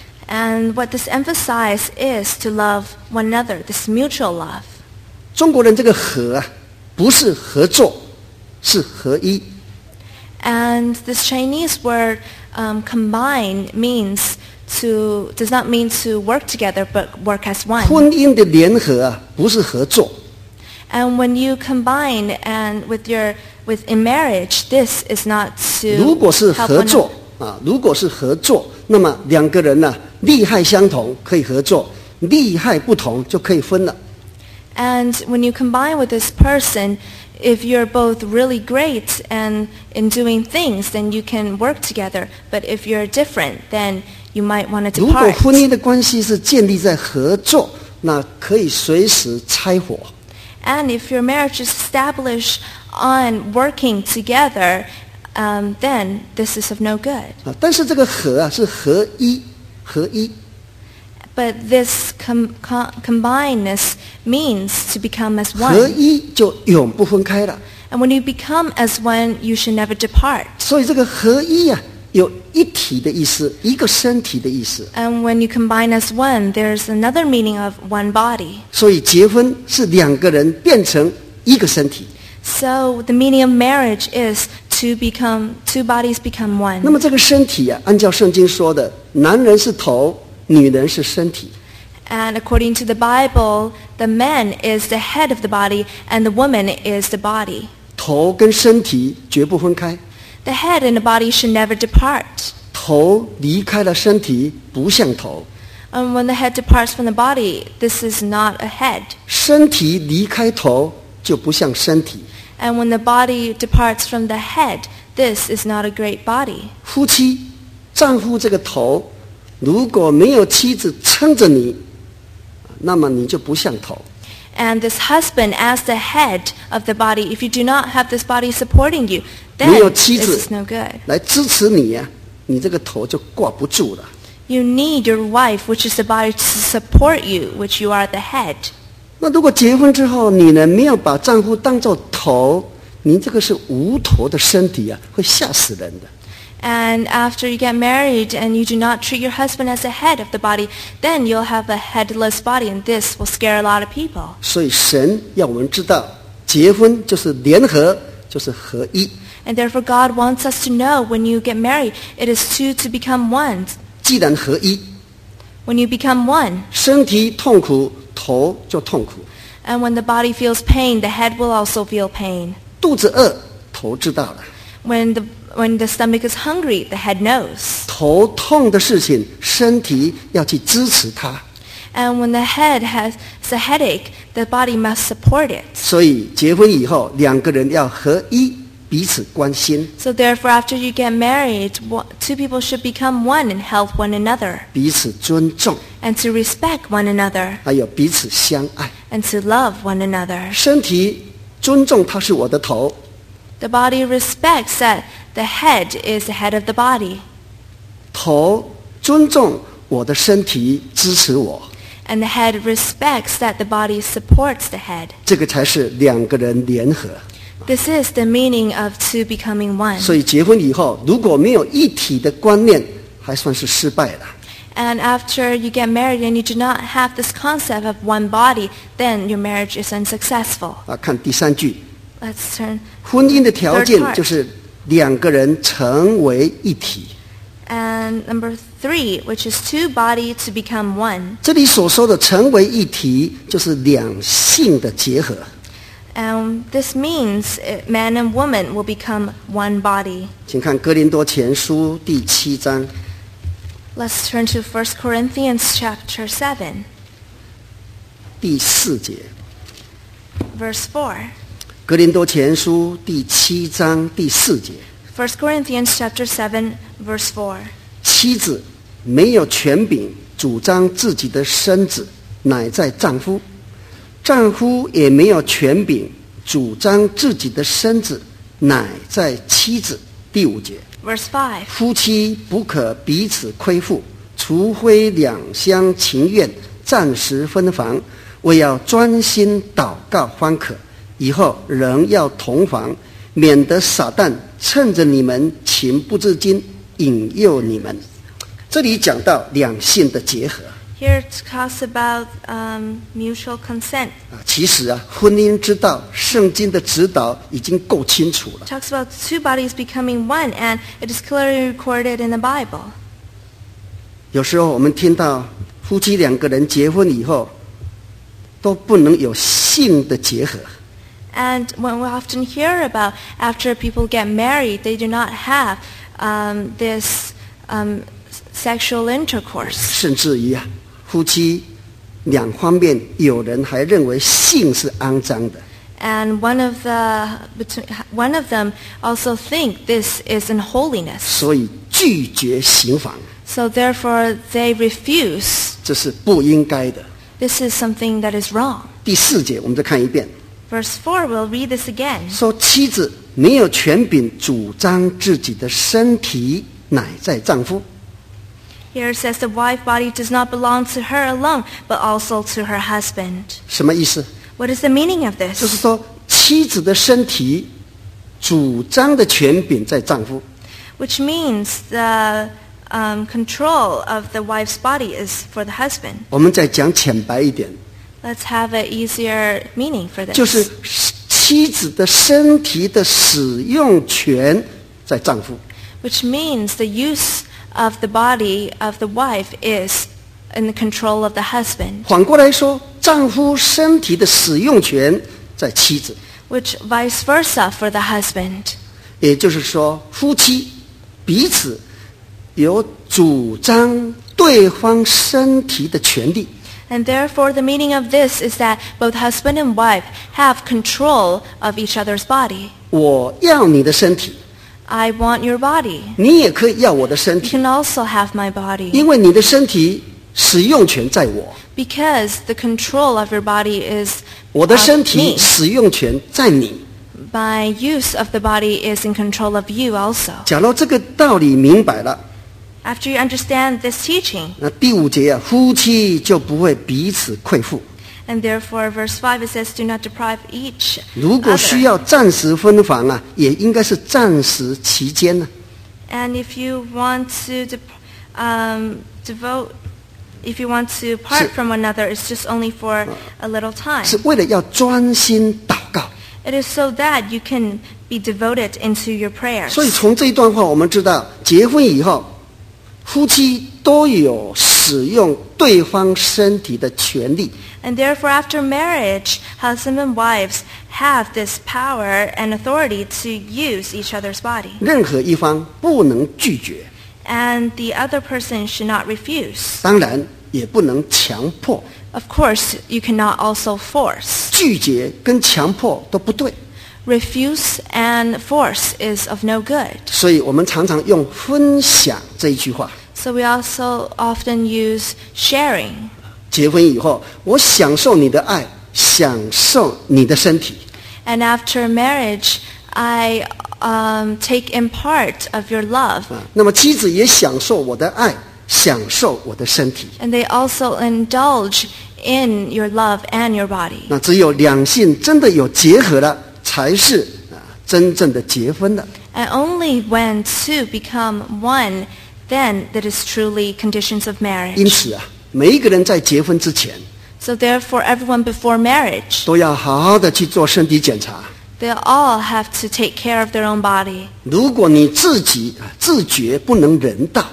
And what this emphasizes is to love one another, this mutual love. 中国人这个合啊，不是合作，是合一。 And this Chinese word combine does not mean to work together, but work as one. 婚姻的联合啊，不是合作， And when you combine and in marriage, this is not 如 to 果是 help 合 one 作 another. 啊，如果是合作，那么两个人呢、利害相同可以合作，利害不同就可以分了。 And when you combine with this person, if you're both really great and in doing things, then you can work together. But if you're different, then you might want to 如果 depart. 婚姻的关系是建立在合作，那可以随时拆伙。 And if your marriage is established on working together, then this is of no good. 啊，但是这个合啊是合一，合一。 But this combinedness means to become as 合 one. 一就永不分开了。 And when you become as one, you should never depart. 所以这个合一啊，有一体的意思，一个身体的意思。 And when you combine as one, there's another meaning of one body. 所以结婚是两个人变成一个身体。 So the meaning of marriage is two bodies become 那 one. 么这个身体啊，按照圣经说的，男人是头，女人是身体。 And according to the Bible, the man is the head of the body and the woman is the body. 头跟身体绝不分开， The head and the body should never depart. 头离开了身体不像头， And when the head departs from the body, this is not a head. 身体离开头就不像身体。 And when the body departs from the head, this is not a great body. 夫妻，丈夫这个头，如果没有妻子撑着你，那么你就不像头。 And this husband as the head of the body, if you do not have this body supporting you, 没有 then 妻 this 子 is no good. 来支持你呀、你这个头就挂不住了。 You need your wife, which is the body, to support you, which you are the head. 那如果结婚之后，女人没有把丈夫当作头，您这个是无头的身体啊，会吓死人的。 And after you get married and you do not treat your husband as the head of the body, then you'll have a headless body, and this will scare a lot of people. 所以神要我们知道，结婚就是联合，就是合一。 And therefore God wants us to know when you get married, it is two to become one. 既然合一， When you become one, 身体痛苦，头就痛苦； and when the body feels pain, the head will also feel pain. 肚子饿，头知道了； When the stomach is hungry, the head knows. 头痛的事情，身体要去支持它。 And when the head has a headache, the body must support it. 所以结婚以后，两个人要合一，彼此关心， So therefore, after you get married, two people should become one and help one another, 彼此尊重， and to respect one another, 还有彼此相爱。 and to love one another. 身体尊重他是我的头， The body respects that the head is the head of the body, 头尊重我的身体，支持我， and the head respects that the body supports the head. 这个才是两个人联合。 This is the meaning of two becoming one. 所以结婚以后，如果没有一体的观念，还算是失败了。 And after you get married and you do not have this concept of one body, then your marriage is unsuccessful. 看第三句， Let's turn. 婚姻的条 Third 件 part. 就是两个人成为一体。 And number 3, which is two bodies to become one. 这里所说的成为一体，就是两性的结合。 This means man and woman will become one body. 请看哥林多前书第7章 Let's turn to 1 Corinthians chapter 7, 第4节。 verse 4. 哥林多前书第7章第4节， 1 Corinthians chapter 7, verse 4. 妻子没有权柄主张自己的身子，乃在丈夫；丈夫也没有权柄主张自己的身子，乃在妻子。第5节， Verse 5. 夫妻不可彼此亏负，除非两厢情愿，暂时分房，为要专心祷告方可。以后仍要同房，免得撒旦趁着你们情不自禁引诱你们。这里讲到两性的结合 Here it talks about mutual consent. 其实婚姻之道，圣经的指导已经够清楚了。 It talks about two bodies becoming one, and it is clearly recorded in the Bible. 有时候我们听到夫妻两个人结婚以后，都不能有性的结合。 And when we often hear about after people get married, they do not have this sexual intercourse. 甚至于夫妻两方面有人还认为性是肮脏的。 And one of them also think this is unholiness. 所以拒绝行房， So therefore they refuse. 这是不应该的。 This is something that is wrong. 第4节我们再看一遍， Verse 4, we'll read this again. 说妻子没有权柄主张自己的身体，乃在丈夫。 Here it says the wife body does not belong to her alone, but also to her husband. 什么意思？ What is the meaning of 就是 this? 说妻子的身体主张的权柄在丈夫。 which means the control of the wife's body is for the husband. 我们再讲浅白一点， Let's have an easier meaning for this. 就是妻子的身体的使用权在丈夫。 Which means the use of the body of the wife is in the control of the husband. 反过来说，丈夫身体的使用权在妻子。 Which vice versa for the husband. 也就是说，夫妻彼此有主张对方身体的权利。 And therefore the meaning of this is that both husband and wife have control of each other's body. 我要你的身体， I want your body. 你也可以要我的身 You 体， can also have my body. 因为你的身体使用权在我， Because the control of your body is 我的 of 身体 me. 使用权在你。 My use of the body is in control of you also. 假如这个道理明白了， After you understand this teaching, 那第5节啊，夫妻就不会彼此亏负。 and therefore verse 5 it says, do not deprive each 如果需 other. 要暂时分房啊，也应该是暂时期间呢、 And if you want to if you want to part 是 from one another, it's just only for a little time. 是为了要专心祷告。 It is so that you can be devoted into your prayers. 所以从这一段话，我们知道，结婚以后，夫妻都有使用对方身体的权利。 And therefore, after marriage, husband and wives have this power and authority to use each other's body. 任何一方不能拒绝， And the other person should not refuse. 当然也不能强迫。 Of course, you cannot also force. 拒绝跟强迫都不对， Refuse and force is of no good. 所以我们常常用分享这一句话。 So we also often use sharing. 结婚以后，我享受你的爱，享受你的身体。 And after marriage, I take in part of your love. 那么妻子也享受我的爱，享受我的身体。 And they also indulge in your love and your body. 那只有两性真的有结合了，才是真正的结婚了。 And only when two become one, then that is truly conditions of 因 marriage. 此啊，每一个人在结婚之前， So therefore, everyone before marriage, 都要好好的去做身体检查。 they all have to take care of their own body. 如果你自己自觉不能人道，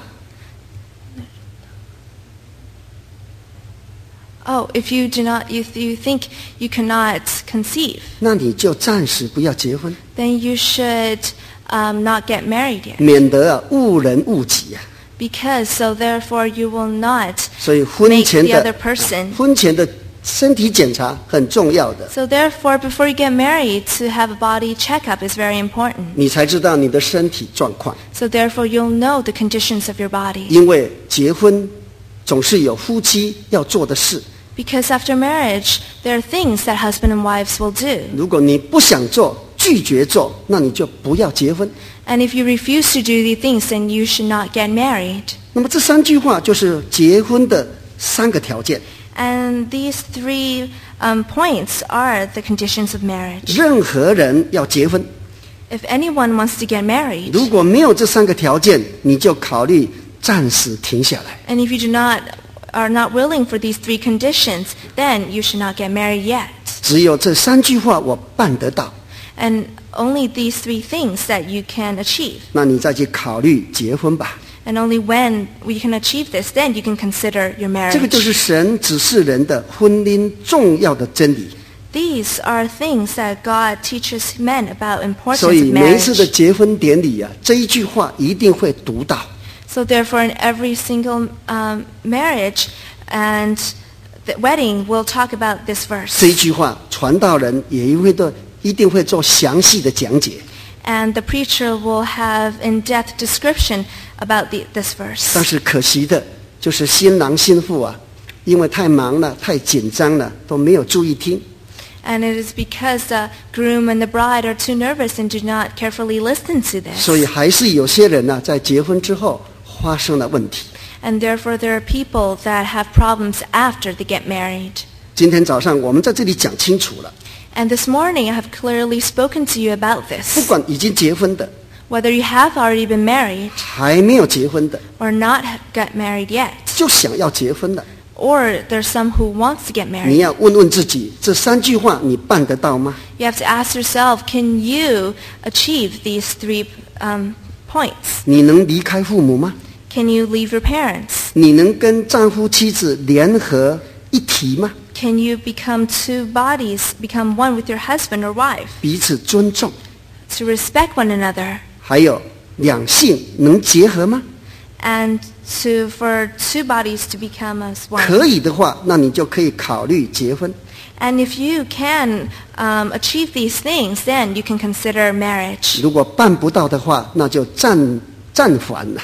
Oh, if you do not, if you think you cannot conceive, 那你就暂时不要结婚， then you should not get married yet. 免得误人误己啊。 Because so therefore you will not 所以婚 make 前 the other 的 person. 婚前的身体检查很重要的， So therefore, before you get married, to have a body checkup is very important. 你才知道你的身体状况。 So therefore, you'll know the conditions of your body. 因为结婚总是有夫妻要做的事， Because after marriage, there are things that husband and wives will do. 如果你不想做，拒绝做，那你就不要结婚。 And if you refuse to do these things, then you should not get married. 那么这3句话就是结婚的3个条件。 And these 3 points are the conditions of marriage. 任何人要结婚， If anyone wants to get married, 如果没有这3个条件，你就考虑暂时停下来。 and if you are not willing for these 3 conditions, then you should not get married yet. 只有这3句话我办得到， And only these 3 things that you can achieve. 那你再去考虑结婚吧。 And only when we can achieve this, then you can consider your 这个就 marriage. 是神指示人的婚姻重要的真理。 These are things that God teaches men about 所 importance 以 of 每一次的 marriage. 结婚典礼啊，这一句话一定会读到。 So therefore, in every single marriage and the wedding, we'll talk about this 这一 verse. 句话，传道人也一定会做详细的讲解。 And the preacher will have in-depth description about this 但 verse. 是可惜的就是新郎新妇啊，因为太忙了、太紧张了，都没有注意听。 And it is because the groom and the bride are too nervous and do not carefully listen to this. 所以还是有些人呢、在结婚之后发生了问题。 And therefore there are people that have problems after they get married. 今天早上我们在这里讲清楚了， And this morning I have clearly spoken to you about 不 this. 管已经结婚的， Whether you have already been married 还没有结婚的， or not got married yet, 就想要结婚的， or there's some who wants to get 你 married, 要问问自己，这3句话你办得到吗？ you have to ask yourself, can you achieve these 3 points? 你能离开父母吗？ Can you leave your parents? 你能跟丈夫妻子联合一体吗？ Can you become 2 bodies, become one with your husband or wife? 彼此尊重， To respect one another 还有两性能结合吗？ and for 2 bodies to become as 可 one. 以的话，那你就可以考虑结婚。 And if you can achieve these things, then you can consider marriage. 如果办不到的话，那就暂缓了。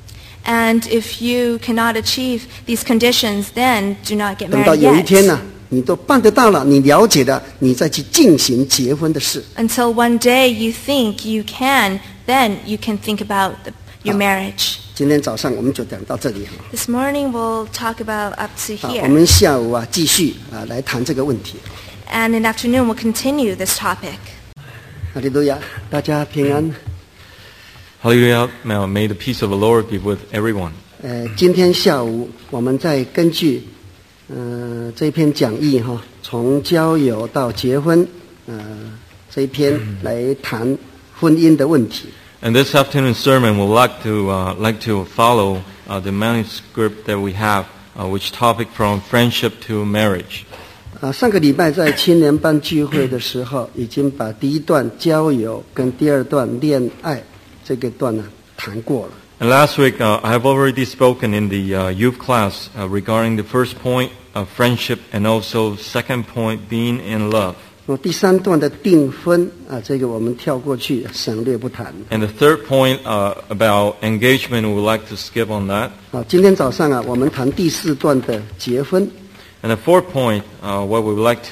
And if you cannot achieve these conditions, then do not get 等到 married 有一天呢、 yet. 你都办得到了，你了解了，你再去进行结婚的事。 Until one day you think you can, then you can think about your marriage. 今天早上我们就讲到这里哈。 This morning we'll talk about up to 我 here. 们下午继续来谈这个问题。 And in the afternoon we'll continue this topic. 哈利路亚，大家平安。 Hallelujah. Now, may the peace of the Lord be with everyone. 今天下午我们再根据这篇讲义哈，从交友到结婚这一篇来谈婚姻的问题。 And this afternoon sermon, we'd like to follow the manuscript that we have, which topic from friendship to marriage. 上个礼拜在青年班聚会的时候，已经把第一段交友跟第二段恋爱这个段呢谈过了。 And last week, I have already spoken in the youth class regarding the first point of friendship and also second point being in love. 第三段的订婚这个我们跳过去，省略不谈。 And the third point about engagement, we would like to skip on that. 今天早上我们谈第4段的结婚。 And the fourth point, what we would like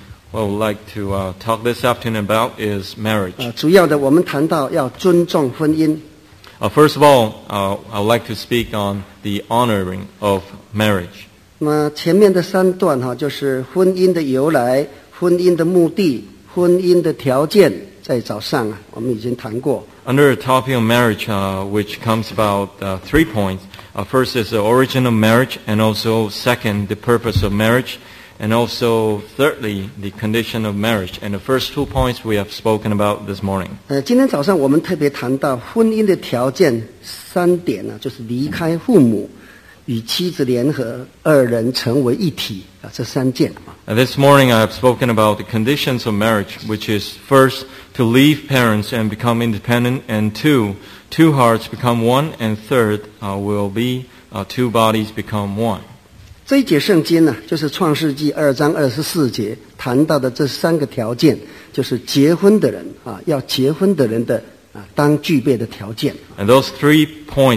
to talk this afternoon about is marriage. 主要的我们谈到要尊重婚姻。 First of all, I would like to speak on the honoring of marriage. 那么前面的3段就是婚姻的由来、婚姻的目的、婚姻的条件，在早上我们已经谈过。 Under the topic of marriage, which comes about 3 points. First is the origin of marriage, and also second, the purpose of marriage, and also thirdly, the condition of marriage. And the first 2 points we have spoken about this morning. 今天早上我们特别谈到婚姻的条件3点呢，就是离开父母，与妻子联合，2人成为一体这3件。 And this morning I have spoken about the conditions of marriage, which is first, to leave parents and become independent, and 2 hearts become one, and third will be 2 bodies become one. 这一节圣经呢，就是创世纪2章24节谈到的这3个条件，就是结婚的人要结婚的人的当具备的条件。 And those 3 points,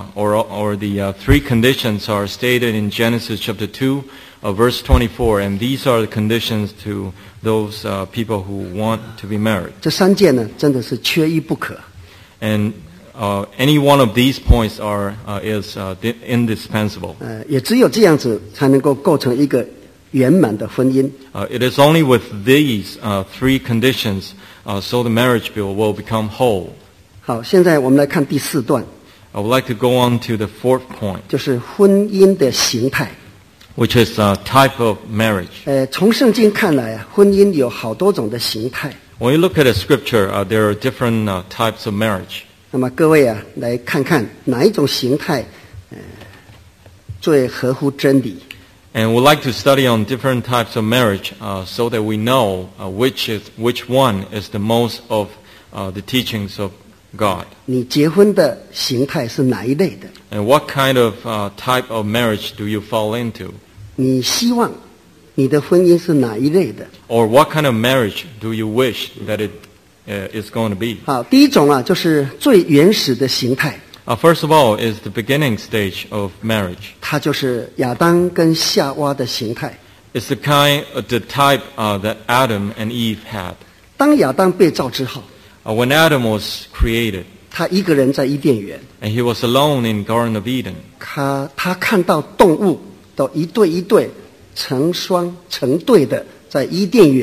or the 3 conditions, are stated in Genesis chapter 2, verse 24, and these are the conditions to those people who want to be married. 这3件呢，真的是缺一不可。 And any one of these points is indispensable. 也只有这样子才能够构成一个圆满的婚姻。 It is only with these 3 conditions so the marriage will become whole. 好，现在我们来看第4段， I would like to go on to the 4th point, 就是婚姻的形态。 which is type of marriage. 从圣经看来婚姻有好多种的形态。 When you look at the scripture, there are different types of marriage. 那么各位来看看哪一种形态最合乎真理。 And we'd like to study on different types of marriage so that we know which one is the most of the teachings of God. 你结婚的形态是哪一类的？ And what kind of type of marriage do you fall into? 你希望你的婚姻是哪一类的？ Or what kind of marriage do you wish that it is going to be? 好，第一种就是最原始的形态， First of all is the beginning stage of marriage. 它就是亚当跟夏娃的形态。 It's the type that Adam and Eve had. 当亚当被造之后， When Adam was created, 他一个人在伊甸园， and he was alone in Garden of Eden. 他看到动物都一对一对成双成对的在伊甸园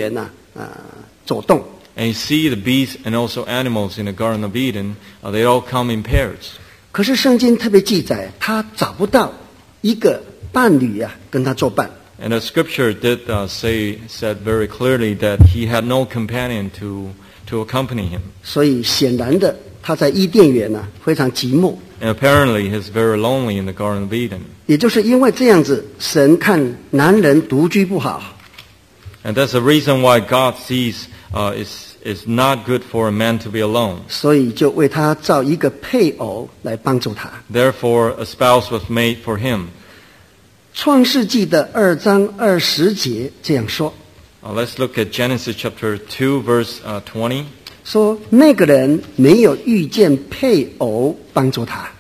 走动。 And you see the beasts and also animals in the Garden of Eden, they all come in pairs. 可是圣经特别记载，他找不到一个伴侣跟他作伴。 And the scripture did said very clearly that he had no companion to accompany him. 所以显然的，他在伊甸园非常寂寞。 And apparently he's very lonely in the Garden of Eden. 也就是因为这样子，神看男人独居不好， And that's the reason why God sees it's not good for a man to be alone. 所以就为他造一个配偶来帮助他。 Therefore, a spouse was made for him. 创世纪的2章20节这样说， Let's look at Genesis chapter 2, verse 20. 说那个人没有遇见配偶帮助他。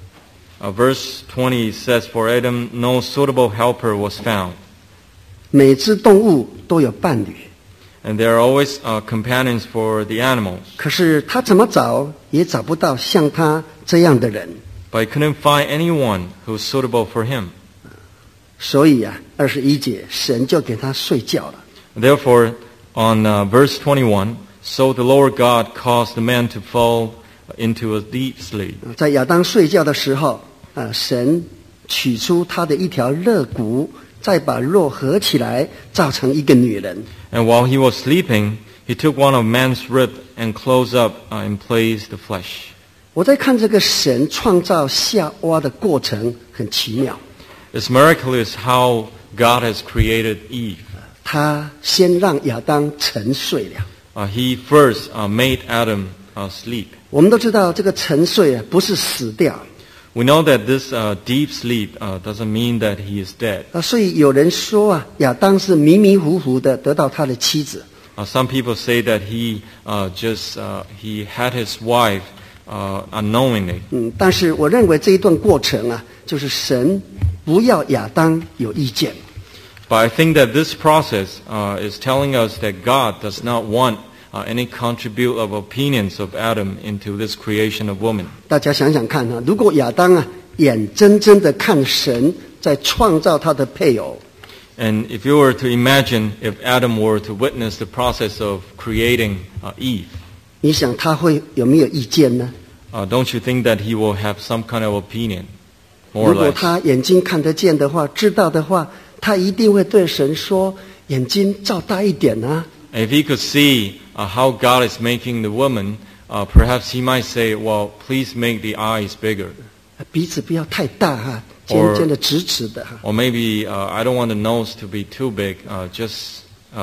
Verse 20 says, For Adam no suitable helper was found. 每只动物都有伴侣， And there are always companions for the animals. 可是他怎么找也找不到像他这样的人。 But he couldn't find anyone who's suitable for him. 所以21节神就给他睡觉了。 Therefore, on verse 21, So the Lord God caused the man to fall into a deep sleep. 在亚当睡觉的时候，神取出他的一条肋骨，再把肉合起来，造成一个女人。 And while he was sleeping, he took one of man's rib and closed up and placed the flesh. 我在看这个神创造夏娃的过程很奇妙。 It's miraculous how God has created Eve. 他先让亚当沉睡了。 He first made Adam sleep. 我们都知道这个沉睡不是死掉。 We know that this deep sleep doesn't mean that he is dead. 所以有人说亚当是迷迷糊糊的得到他的妻子。 Some people say that he he had his wife unknowingly. 但是我认为这一段过程就是神不要亚当有意见。 But I think that this process is telling us that God does not want any contribute of opinions of Adam into this creation of woman. 大家想想看如果亚当眼睁睁的看神在创造他的配偶， And if you were to imagine if Adam were to witness the process of creating Eve, 你想他会有没有意见呢？ don't you think that he will have some kind of opinion, more 如 or 果 less? 他眼睛看得见的话，知道的话，他一定会对神说：“眼睛照大一点啊。” And if he could see how God is making the woman, perhaps he might say, well, please make the eyes bigger. 鼻子不要太大尖尖的、直直的 Or maybe I don't want the nose to be too big, just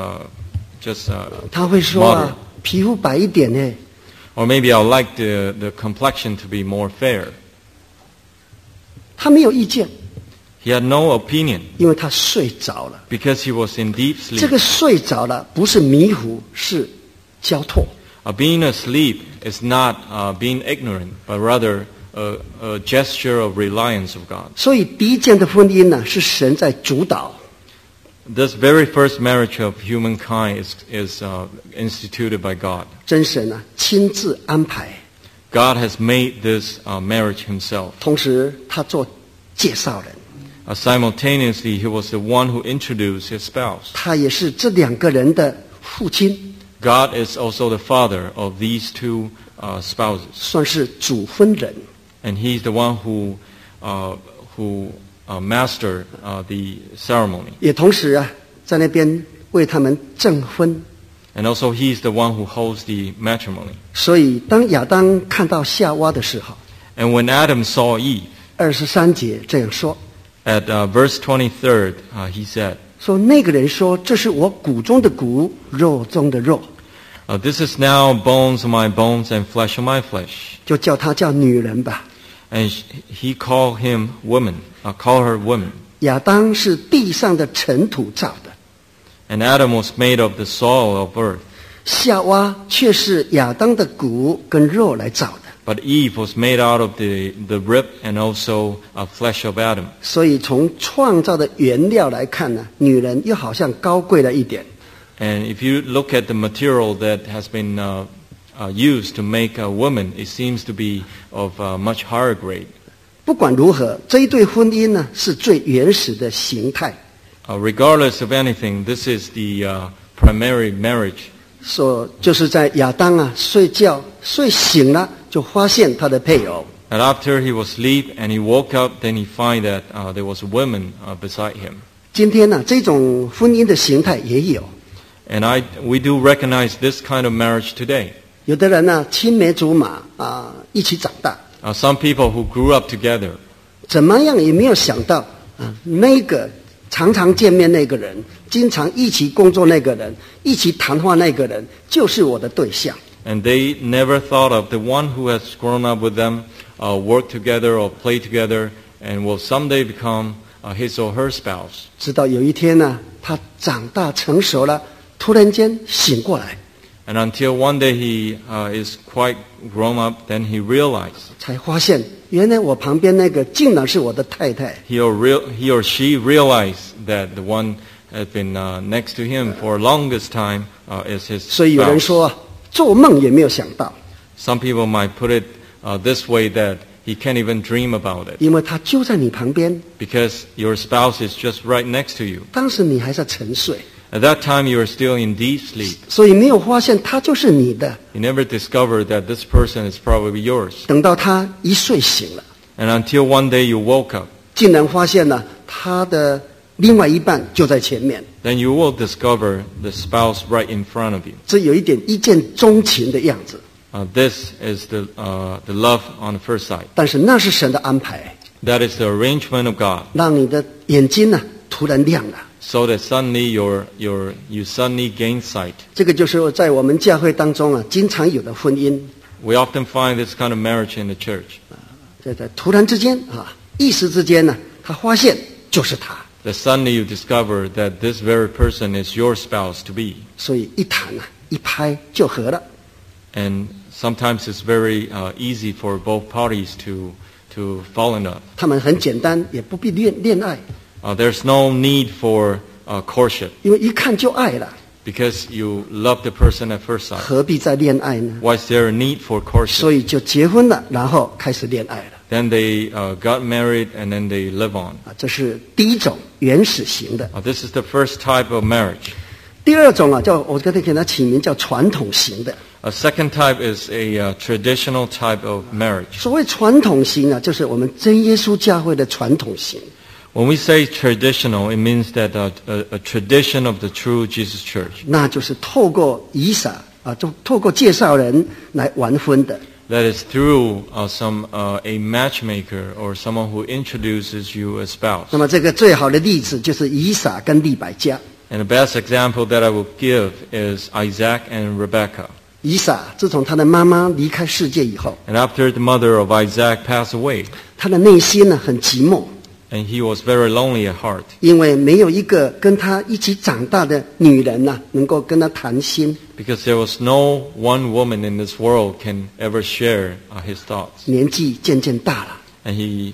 他会说 moderate. 皮肤白一点呢。 Or maybe I'll like the complexion to be more fair. 他没有意见， He had no opinion 因为他睡着了。 because he was in deep 这 sleep. 个睡着了不是迷糊，是交托。 Being asleep is not being ignorant, but rather a gesture of reliance of God. 所以第一件的婚姻是神在主导。 This very first marriage of humankind is instituted by God. 真神亲自安排， God has made this marriage himself. 同时他做介绍人， Simultaneously, he was the one who introduced his spouse. 他也是这两个人的父亲， God is also the father of these two spouses. 算是主婚人。 And he's the one who mastered the ceremony. 也同时在那边为他们证婚。 And also he's the one who holds the matrimony. 所以当亚当看到夏娃的时候， And when Adam saw Eve, 23节这样说， at verse 23, he said, 说那个人说这是我骨中的骨，肉中的肉， This is now bones of my bones and flesh of my flesh. 就叫她叫女人吧。 And he called him woman, called her woman. 亚当是地上的尘土造的， And Adam was made of the soil of earth. 夏娃却是亚当的骨跟肉来造的。 But Eve was made out of the rib and also flesh of Adam. 所以从创造的原料来看女人又好像高贵了一点。 And if you look at the material that has been used to make a woman, it seems to be of much higher grade. 不管如何，这一对婚姻是最原始的形态。 Regardless of anything, this is the primary marriage. 就是在亚当睡觉睡醒了，就发现他的配偶。 And after he was asleep and he woke up, then he find that there was a woman beside him. 今天这种婚姻的形态也有。 And we do recognize this kind of marriage today. 有的人青梅竹马一起长大， Some people who grew up together, 怎么样也没有想到那个常常见面那个人，经常一起工作那个人，一起谈话那个人，就是我的对象。 and they never thought of the one who has grown up with them, work together or play together, and will someday become his or her spouse. 直到有一天他长大成熟了，突然间醒过来， And until one day he is quite grown up, then he realized, 才发现原来我旁边那个竟然是我的太太。 he or she realized that the one had been next to him for longest time is his 所以有人 spouse. 说做梦也没有想到， Some people might put it this way, that he can't even dream about it, 因为他就在你旁边， because your spouse is just right next to you. 当时你还在沉睡， At that time you are still in deep sleep. 所以没有发现他就是你的。 You never discovered that this person is probably yours. 等到他一睡醒了， And until one day you woke up, 竟然发现他的另外一半就在前面， then you will discover the spouse right in front of you. 这有一点一见钟情的样子。 This is the love on the first sight. 但是那是神的安排， That is the arrangement of God. 让你的眼睛突然亮了。 So that suddenly you suddenly gain sight. 这个就是在我们教会当中经常有的婚姻， We often find this kind of marriage in the church. 在突然之间一时之间他发现就是他， That suddenly you discover that this very person is your spouse to be. 所以一谈一拍就合了。 And sometimes it's very easy for both parties to fall in love. 他们很简单，也不必恋爱， There's no need for courtship, 因为一看就爱了， because you love the person at first sight. 何必再恋爱呢？ Why is there a need for 所 courtship? 以就结婚了，然后开始恋爱了。 Then they got married and then they live on. 这是第一种原始型的。 This is the first type of marriage. 第二种叫我刚才给它起名叫传统型的。 A second type is a traditional type of marriage. 所谓传统型就是我们真耶稣教会的传统型。 When we say traditional, it means that a tradition of the true Jesus Church. 那就是透过以撒就透过介绍人来完婚的。 That is through a matchmaker or someone who introduces you as spouse. 那么这个最好的例子就是以撒跟利百加。 And the best example that I will give is Isaac and Rebekah. 以撒自从他的妈妈离开世界以后， And after the mother of Isaac passed away, 他的内心很寂寞， and he was very lonely at heart, 因为没有一个跟他一起长大的女人能够跟他谈心。 because there was no one woman in this world can ever share his thoughts. 年纪渐渐大了， And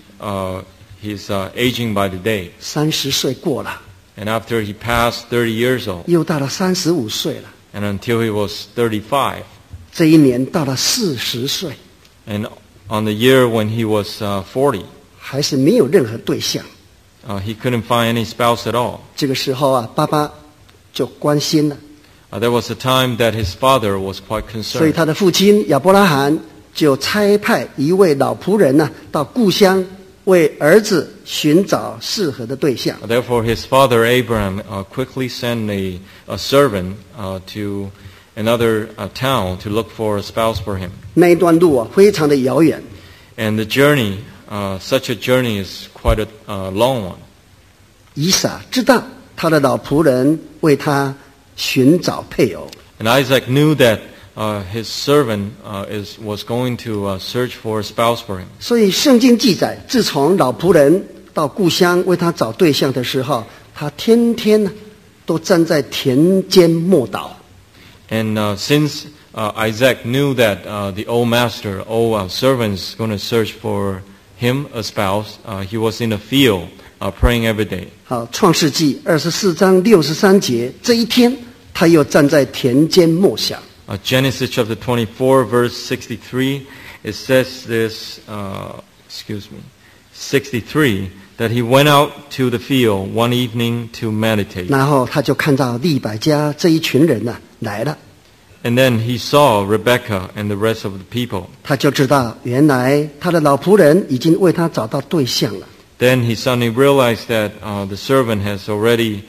he's aging by the day. 30岁过了， And after he passed 30 years old, 又到了35岁了， and until he was 35, 这一年到了40岁， and on the year when he was 40, 还是没有任何对象。 he couldn't find any spouse at all. 这个时候爸爸就关心了， There was a time that his father was quite 所以 concerned. 他的父亲亚伯拉罕就差派一位老仆人到故乡为儿子寻找适合的对象。 Therefore, his father Abraham quickly sent a servant to another town to look for a spouse for him. 那一段路非常的遥远， And the journey, such a journey is quite a long one. 以撒知道他的老仆人为他寻找配偶， And Isaac knew that his servant was going to search for a spouse for him. 所以圣经记载，自从老仆人到故乡为他找对象的时候，他天天都站在田间默祷。 And since Isaac knew that the old master, servant is going to search for him a spouse, he was in the field praying every day. 好，创世纪24章63节，这一天他又站在田间默想。 Genesis chapter 24, verse 63, it says this, 63, that he went out to the field one evening to meditate. 然后他就看到利百加这一群人来了， And then he saw Rebekah and the rest of the people. 他就知道原来他的老仆人已经为他找到对象了。 Then he suddenly realized that the servant has already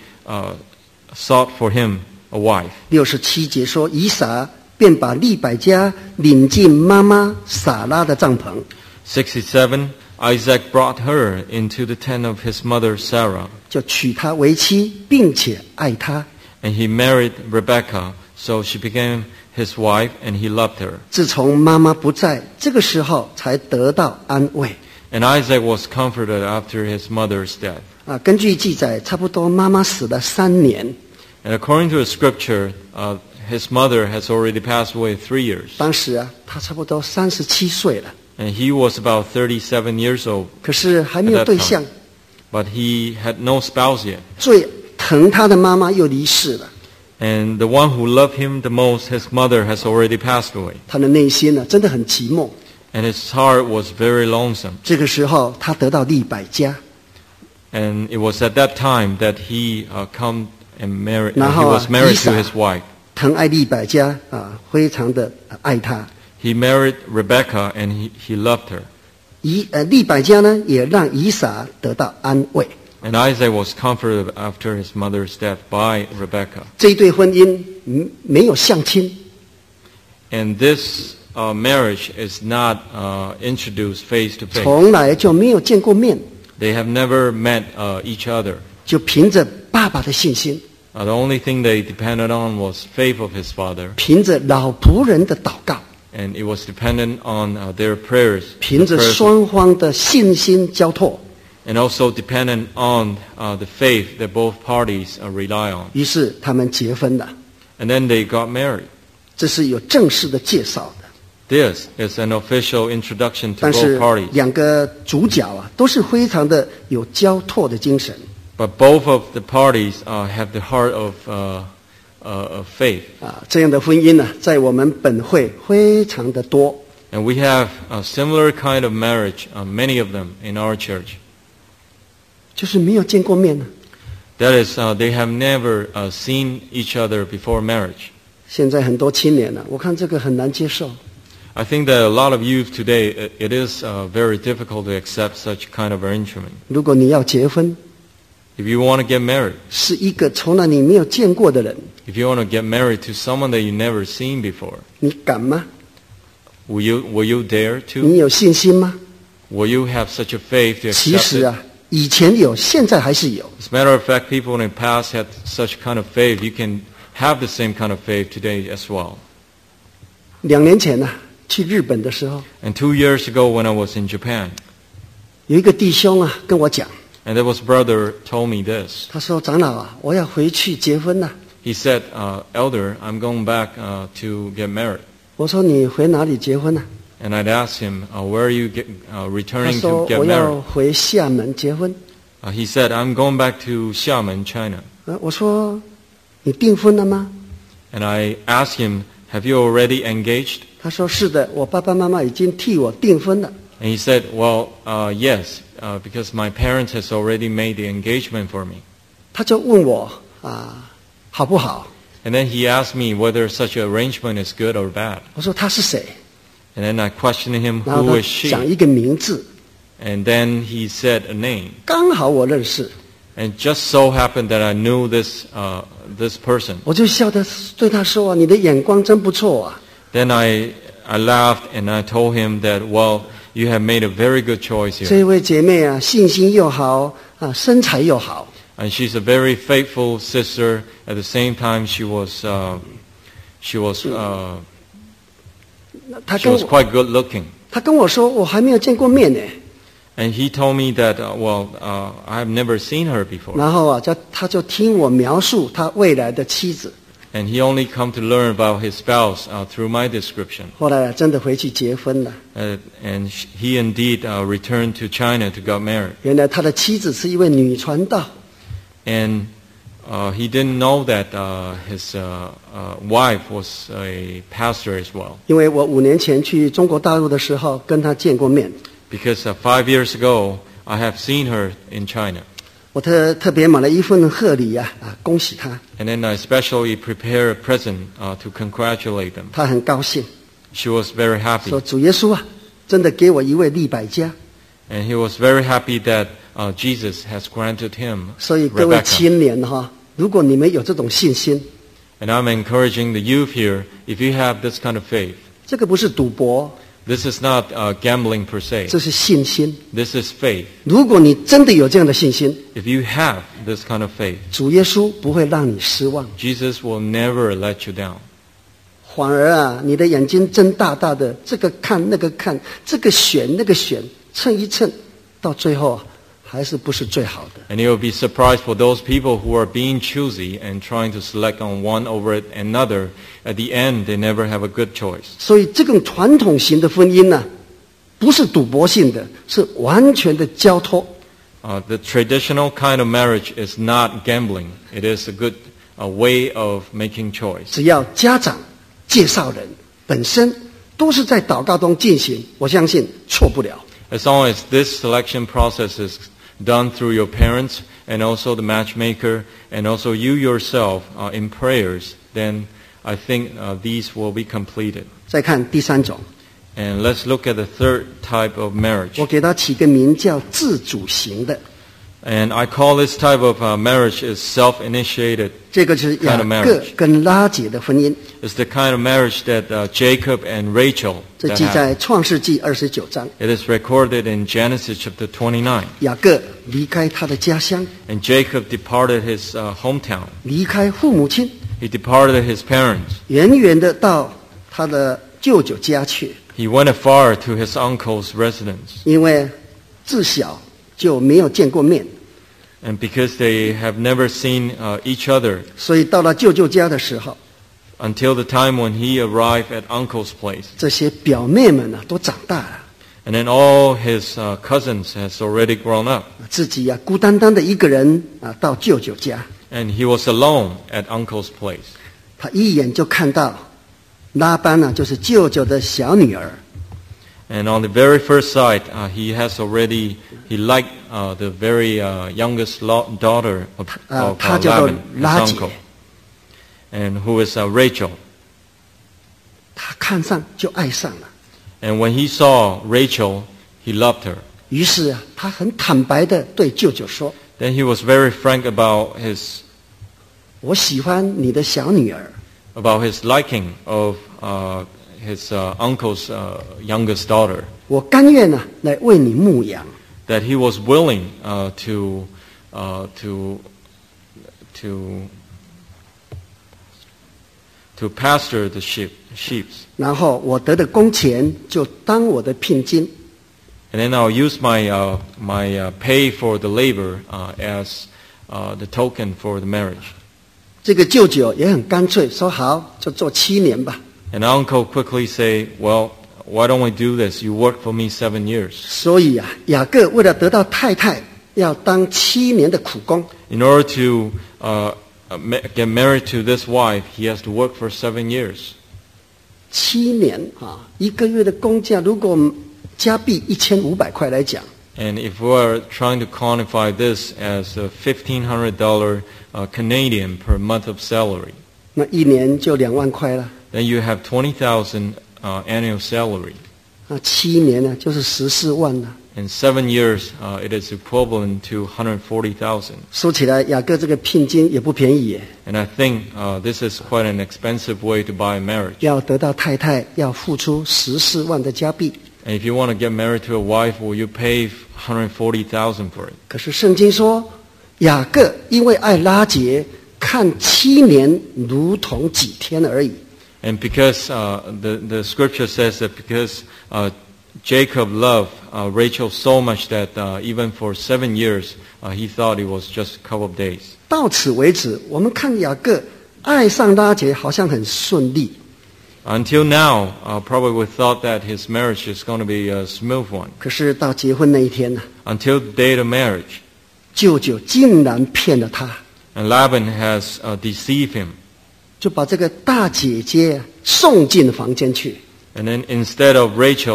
sought for him a wife. 67节说，以撒便把利百加领进妈妈撒拉的帐篷， 67, Isaac brought her into the tent of his mother Sarah, 就娶她为妻，并且爱她。 and he married Rebekah, so she became his wife, and he loved her. 自从妈妈不在，这个时候才得到安慰。 And Isaac was comforted after his mother's death. 根据记载，差不多妈妈死了3年。 And according to the scripture, his mother has already passed away 3 years. 当时他差不多37岁了， And he was about 37 years old, 可是还没有对象。 but he had no spouse yet. 最疼他的妈妈又离世了， And the one who loved him the most, his mother, has already passed away. 他的内心真的很寂寞。 And his heart was very lonesome. 这个时候，他得到利百加， And it was at that time that he come and married. 然 He 后 was married 以撒 to his wife. 疼爱利百加非常的爱他。 He married Rebekah, and he loved her. 利百加呢，也让以撒得到安慰。 And Isaac was comforted after his mother's death by Rebekah. 这一对婚姻没有相亲， And this marriage is not introduced face to face. 从来就没有见过面， They have never met each other. 就凭着爸爸的信心， The only thing they depended on was faith of his father, 凭着老仆人的祷告， and it was dependent on their prayers, 凭着 the prayers- 双方的信心交托， and also dependent on the faith that both parties rely on. 于是他们结婚了。 And then they got married. 这是有正式的介绍的。 This is an official introduction to 但 both 是 parties. 两个主角都是非常的有交托的精神 But both of the parties have the heart of faith. 这样的婚姻呢，在我们本会非常的多。 And we have a similar kind of marriage, many of them in our church. 就是没有见过面呢。 That is, they have never seen each other before marriage. 现在很多青年呢，我看这个很难接受。 I think that a lot of youth today, it is very difficult to accept such kind of arrangement. 如果你要结婚， If you want to get married, 是一个从来你没有见过的人， if you want to get married to someone that you never seen before, 你敢吗？ will you dare 你 to? 有信心吗？ Will you have such a faith to 其 accept 实 it? 以前有，现在还是有。 As a matter of fact, people in the past had such kind of faith. You can have the same kind of faith today as well. 2年前呢，去日本的时候， And 2 years ago when I was in Japan, 有一个弟兄跟我讲， and there was a brother told me this. 他说：“长老我要回去结婚了。” He said, Elder, I'm going back to get married. 我说：“你回哪里结婚呢？” And I'd asked him, where are you 他 returning 说 to：“ get 我要 married? 回厦门结婚。 He said, I'm going back to Xiamen, China. ” 我说：“你订婚了吗 And I asked him, have you already engaged?？” 他说：“是的，我爸爸妈妈已经替我订婚了。” And he said, well, yes, because my parents has already made the engagement for me. 他就问我好不好？ And then he asked me whether such an arrangement is good or bad. 我说：“他是谁 And then I questioned him, 然后 who 他 is 讲 she? 一个名字， And then he said a name. 刚好我认识， And just so happened that I knew this person. 我就笑着对他说：“你的眼光真不错啊！” Then I laughed and I told him that, well, you have made a very good choice 这 here. 一位姐妹信心又好身材又好。 And she's a very faithful sister. At the same time, she was 他 she 跟 was 我 quite good looking. 他跟我说：“我还没有见过面呢。” And he told me that, I have never seen her before. 然后他就听我描述他未来的妻子。 And he only come to learn about his spouse through my description. 后来真的回去结婚了。 And he indeed returned to China to get married. 原来他的妻子是一位女传道。 And he didn't know that his wife was a pastor as well. 因为我5年前去中国大陆的时候跟他见过面。 Because 5 years ago, I have seen her in China. 我特别买了一份贺礼恭喜他， And then I especially prepared a present to congratulate them. 他很高兴， She was very 说 happy. 主耶稣真的给我一位利百加。 And he was very happy that Jesus has granted him 所以各位 Rebecca. 青年如果你们有这种信心， And I'm encouraging the youth here, if you have this kind of faith, 这个不是赌博， this is not gambling per se. 这是信心。 This is faith. 如果你真的有这样的信心， If you have this kind of faith, 主耶稣不会让你失望， Jesus will never let you down. 反而你的眼睛睁大大的，这个看那个看，这个选那个选，称一称，到最后还是不是最好的。 And you'll be surprised for those people who are being choosy and trying to select on one over another. At the end, they never have a good choice. 所以这种传统型的婚姻不是赌博性的，是完全的交托。 The traditional kind of marriage is not gambling. It is a good way of making choice. 只要家长、介绍人本身都是在祷告中进行，我相信错不了。 As long as this selection process is done through your parents and also the matchmaker and also you yourself in prayers, then I think these will be completed. 再看第三种， And let's look at the third type of marriage. 我给它起个名叫自主型的。 And I call this type of marriage is self-initiated. 这个是雅 kind of 各 marriage. 跟拉结的婚姻， It's the kind of marriage that Jacob and Rachel 这 that 记 had. 在创世纪29章。 It is recorded in Genesis chapter 29. 雅各离开他的家乡， And Jacob departed his hometown. 离开父母亲， He departed his parents. 远远的到他的舅舅家去， He went afar to his uncle's residence. 因为自小就没有见过面， And because they have never seen each other 所以到了舅舅家的时候， until the time when he arrived at uncle's place. 这些表妹们都长大了， And then all his cousins has already grown up. 自己孤单单的一个人到舅舅家， And he was alone at uncle's place. 他一眼就看到拉班就是舅舅的小女儿， And on the very first sight, he liked the very youngest daughter of 她叫做 Laban, 拉 his 结， uncle, and who is Rachel. 他看上就爱上了， And when he saw Rachel, he loved her. 于是他很坦白的对舅舅说 Then he was very frank about his 我喜欢你的小女儿， liking of his uncle's youngest daughter. 我甘愿来为你牧羊， That he was willing to pasture the sheep. 然后我得的工钱就当我的聘金， And then I'll use my pay for the labor as the token for the marriage. 这个舅舅也很干脆说好，就做7年吧。 And uncle quickly say, well, why don't we do this? You work for me 7 years. 所以雅各为了得到太太，要当7年的苦工。 In order to get married to this wife, he has to work for 7 years. 7年一个月的工价，如果加币1500块来讲， And if we are trying to quantify this as a $1,500 Canadian per month of salary, 那1年就2万块了。 then you have 20,000 annual salary. 那7年呢，就是14万了。 In 7 years, it is equivalent to 140,000. 说起来，雅各这个聘金也不便宜耶， And I think this is quite an expensive way to buy a marriage. 要得到太太要付出14万的加币。 And if you want to get married to a wife, will you pay 140,000 for it? 可是圣经说，雅各因为爱拉结，看7年如同几天而已。 And because the scripture says that because Jacob loved Rachel so much that even for 7 years, he thought it was just a couple of days. 到此为止，我们看雅各爱上拉结好像很顺利， Until now, probably we thought that his marriage is going to be a smooth one. 可是到结婚那一天呢， Until the day of marriage. 舅舅竟然骗了他， And Laban has deceived him. 就把这个大姐姐送进房间去。 And then instead of Rachel,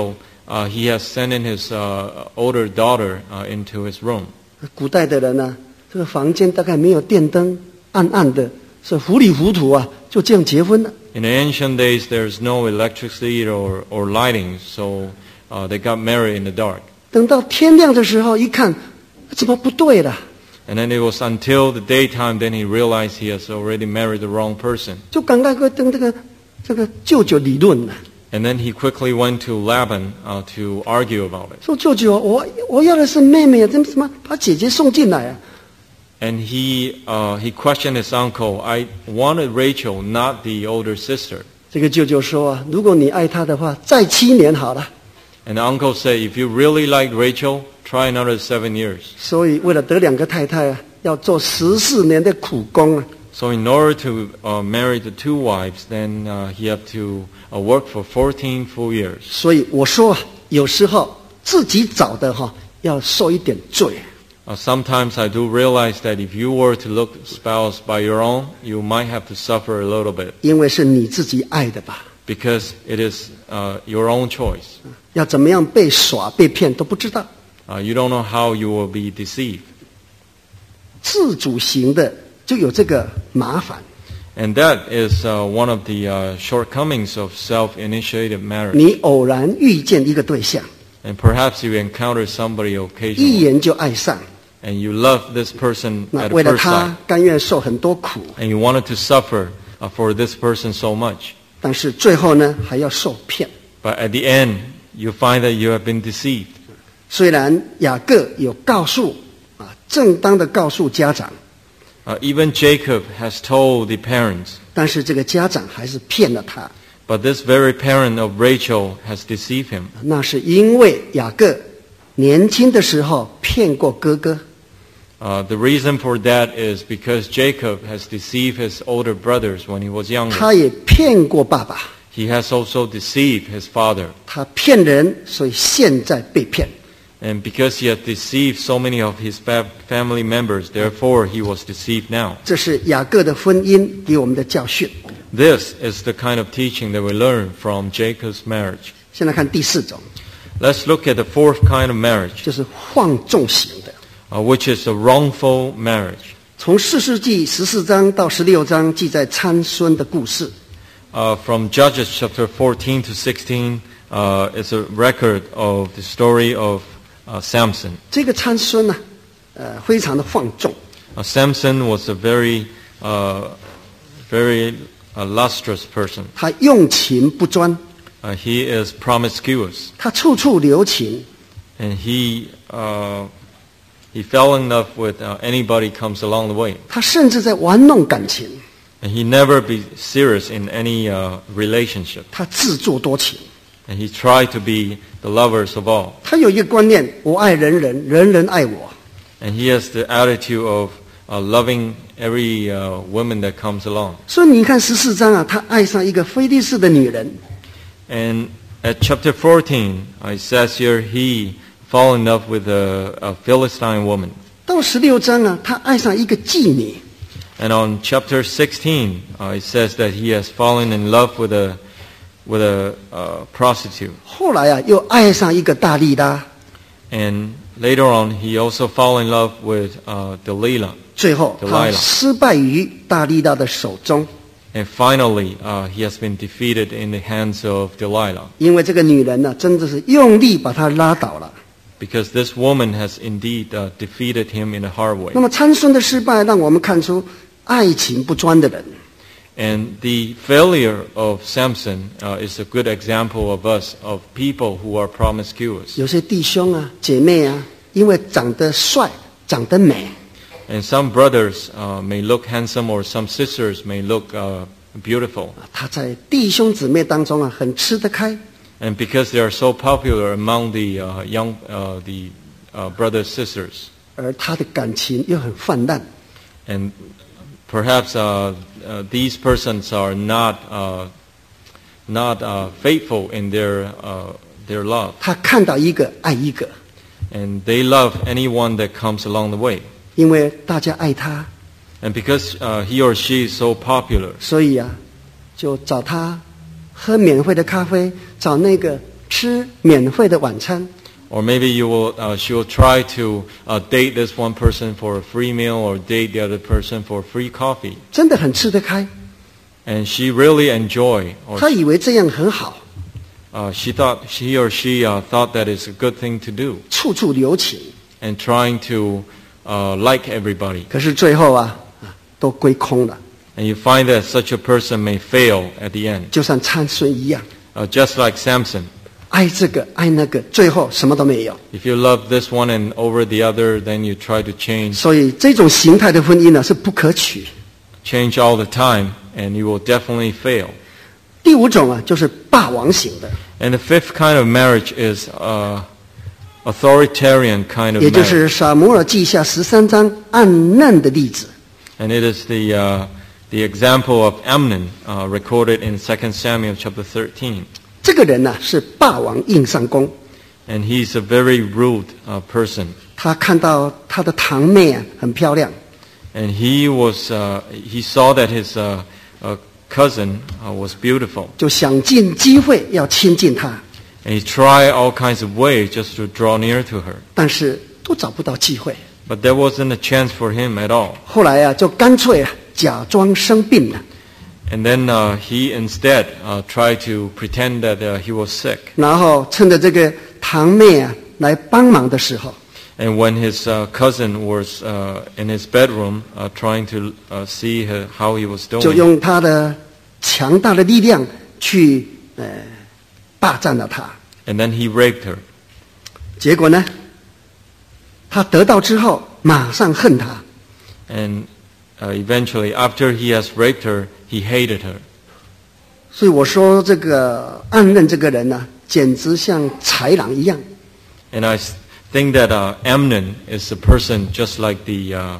he has sent in his older daughter into his room. 古代的人呢，这个房间大概没有电灯，暗暗的，是糊里糊涂啊，就这样结婚了。 In the ancient days, there's no electricity or lighting, so they got married in the dark. 等到天亮的时候，一看，怎么不对了？ And then it was until the daytime, then he realized he has already married the wrong person. 就赶快跟这个舅舅理论了， And then he quickly went to Laban to argue about it. 说舅舅，我要的是妹妹啊，怎么把姐姐送进来啊？ And he questioned his uncle. I wanted Rachel, not the older sister. 这个舅舅说啊，如果你爱她的话，再7年好了。 And the uncle said, if you really like Rachel, try another 7 years. 所以为了得2个太太啊，要做14年的苦工啊。 So in order to marry the 2 wives, then he had to work for 14 full years. 所以我说啊，有时候自己找的哈，要受一点罪。 Sometimes I do realize that if you were to look spouse by your own, you might have to suffer a little bit. 因为是你自己爱的吧， Because it is your own choice. 要怎么样被耍被骗都不知道。 You don't know how you will be deceived. 自主型的就有这个麻烦。 And that is one of the shortcomings of self-initiated marriage. 你偶然遇见一个对象， And perhaps you encounter somebody 一 occasionally, 眼就爱上， and you love this person 那 at 为了 first sight, 他甘愿受很多苦， and you wanted to suffer for this person so much. 但是最后呢还要受骗。 But at the end, you find that you have been deceived. 虽然雅各有告诉正当的告诉家长， Even Jacob has told the parents, 但是这个家长还是骗了他。 but this very parent of Rachel has deceived him. 那是因为雅各年轻的时候骗过哥哥， The reason for that is because Jacob has deceived his older brothers when he was younger. 他也骗过爸爸， He has also deceived his father. 他骗人，所以现在被骗。 And because he had deceived so many of his family members, therefore he was deceived now. 这是雅各的婚姻给我们的教训。 This is the kind of teaching that we learn from Jacob's marriage. 现在看第4种， Let's look at the 4th kind of marriage, 就是放纵型的。 which is a wrongful marriage. 从4世纪14章到16章记载参孙的故事。 From Judges chapter 14 to 16 is a record of the story of Samson. 这个参孙呢，非常的放纵， Samson was a very lustrous person. 他用情不专， He is promiscuous, 他处处留情， and he fell in love with anybody comes along the way. 他甚至在玩弄感情， And he never be serious in any relationship. 他自作多情。 And he tried to be the lovers of all. 他有一个观念：我爱人人，人人爱我。 And he has the attitude of loving every woman that comes along. 所以你看14章啊，他爱上一个非利士的女人， And at chapter 14, it says here he fell in love with a Philistine woman. 到16章啊，他爱上一个妓女。 And on chapter 16, it says that he has fallen in love with a prostitute. 后来啊，又爱上一个大利拉。 And later on, he also fell in love with Delilah. 最后他失败于大利拉的手中， And finally, he has been defeated in the hands of Delilah. 因为这个女人呢，真的是用力把他拉倒了。 Because this woman has indeed defeated him in a hard way. 那么参孙的失败，让我们看出爱情不专的人。 And the failure of Samson is a good example of us, of people who are promiscuous. 有些弟兄啊、姐妹啊，因为长得帅、长得美， And some brothers may look handsome, or some sisters may look beautiful. 他在弟兄姊妹当中啊，很吃得开。 And because they are so popular among the brothers sisters, 而他的感情又很泛滥， and perhaps these persons are not faithful in their love, 他看到一个爱一个， and they love anyone that comes along the way. 因为大家爱他， And because he or she is so popular, 所以啊，就找他喝免费的咖啡，找那个吃免费的晚餐， Or maybe she will try to date this one person for a free meal or date the other person for free coffee. 真的很吃得开。 And she really enjoy, or 他以为这样很好， he or she thought that it's a good thing to do, 处处留情。 and trying to like everybody. 可是最后都归空了， And you find that such a person may fail at the end, 就像参孙一样， just like Samson. 爱这个爱那个，最后什么都没有。 If you love this one and over the other, then you try to change 所以这种形态的婚姻呢是不可取。 all the time, and you will definitely fail. 第五种就是霸王型的， And the fifth kind of marriage is authoritarian kind of 也就 marriage. 是撒母耳记下13章暗嫩的例子。 And it is the example of Amnon recorded in 2 Samuel chapter 13. 这个人是霸王硬上弓， And he's a very rude person. 他看到他的堂妹很漂亮， And he saw that his cousin was beautiful. 就想尽机会要亲近她， And he tried all kinds of ways just to draw near to her. 但是都找不到机会。 But there wasn't a chance for him at all. 后来就干脆假装生病了， And then he instead tried to pretend that he was sick. 然后趁着这个堂妹来帮忙的时候， And when his cousin was in his bedroom trying to see how he was 就 doing, 用他的强大的力量去霸占了她。 and then he raped her. 结果呢，他得到之后马上恨她， And eventually, after he has raped her, he hated her. 所以我说这个暗嫩这个人简直像豺狼一样。 And I think that Amnon is a person just like the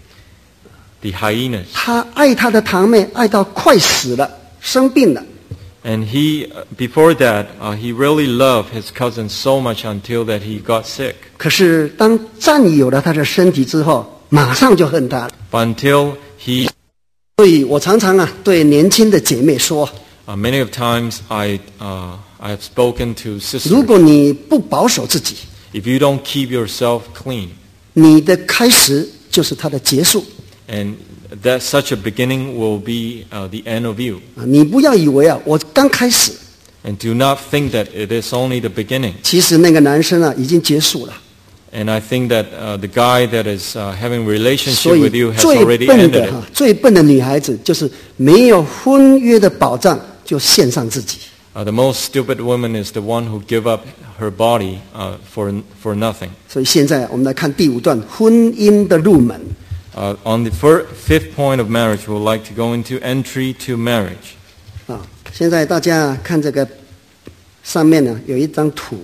hyenas. 他爱他的堂妹爱到快死了，生病了， And he, before that, he really loved his cousin so much until that he got sick. 可是当占有了他的身体之后，马上就恨他。 But until he, 所以我常常对年轻的姐妹说， many of times I have spoken to 如 sisters. 果你不保守自己， If you don't keep yourself clean, 你的开始就是他的结束。 and that such a beginning will be the end of you. 你不要以为我刚开始， And do not think that it is only the beginning. 其实那个男生已经结束了。 And I think that the guy that is having 所 relationship 以 with you has 最 already 笨 ended 的 it. 最笨的女孩子就是没有婚约的保障就献上自己。 The most stupid woman is the one who give up her body for nothing. 所以现在我们来看第五段婚姻的入门。 On the fifth point of marriage, we would like to go into entry to marriage. 现在大家看这个上面有一张图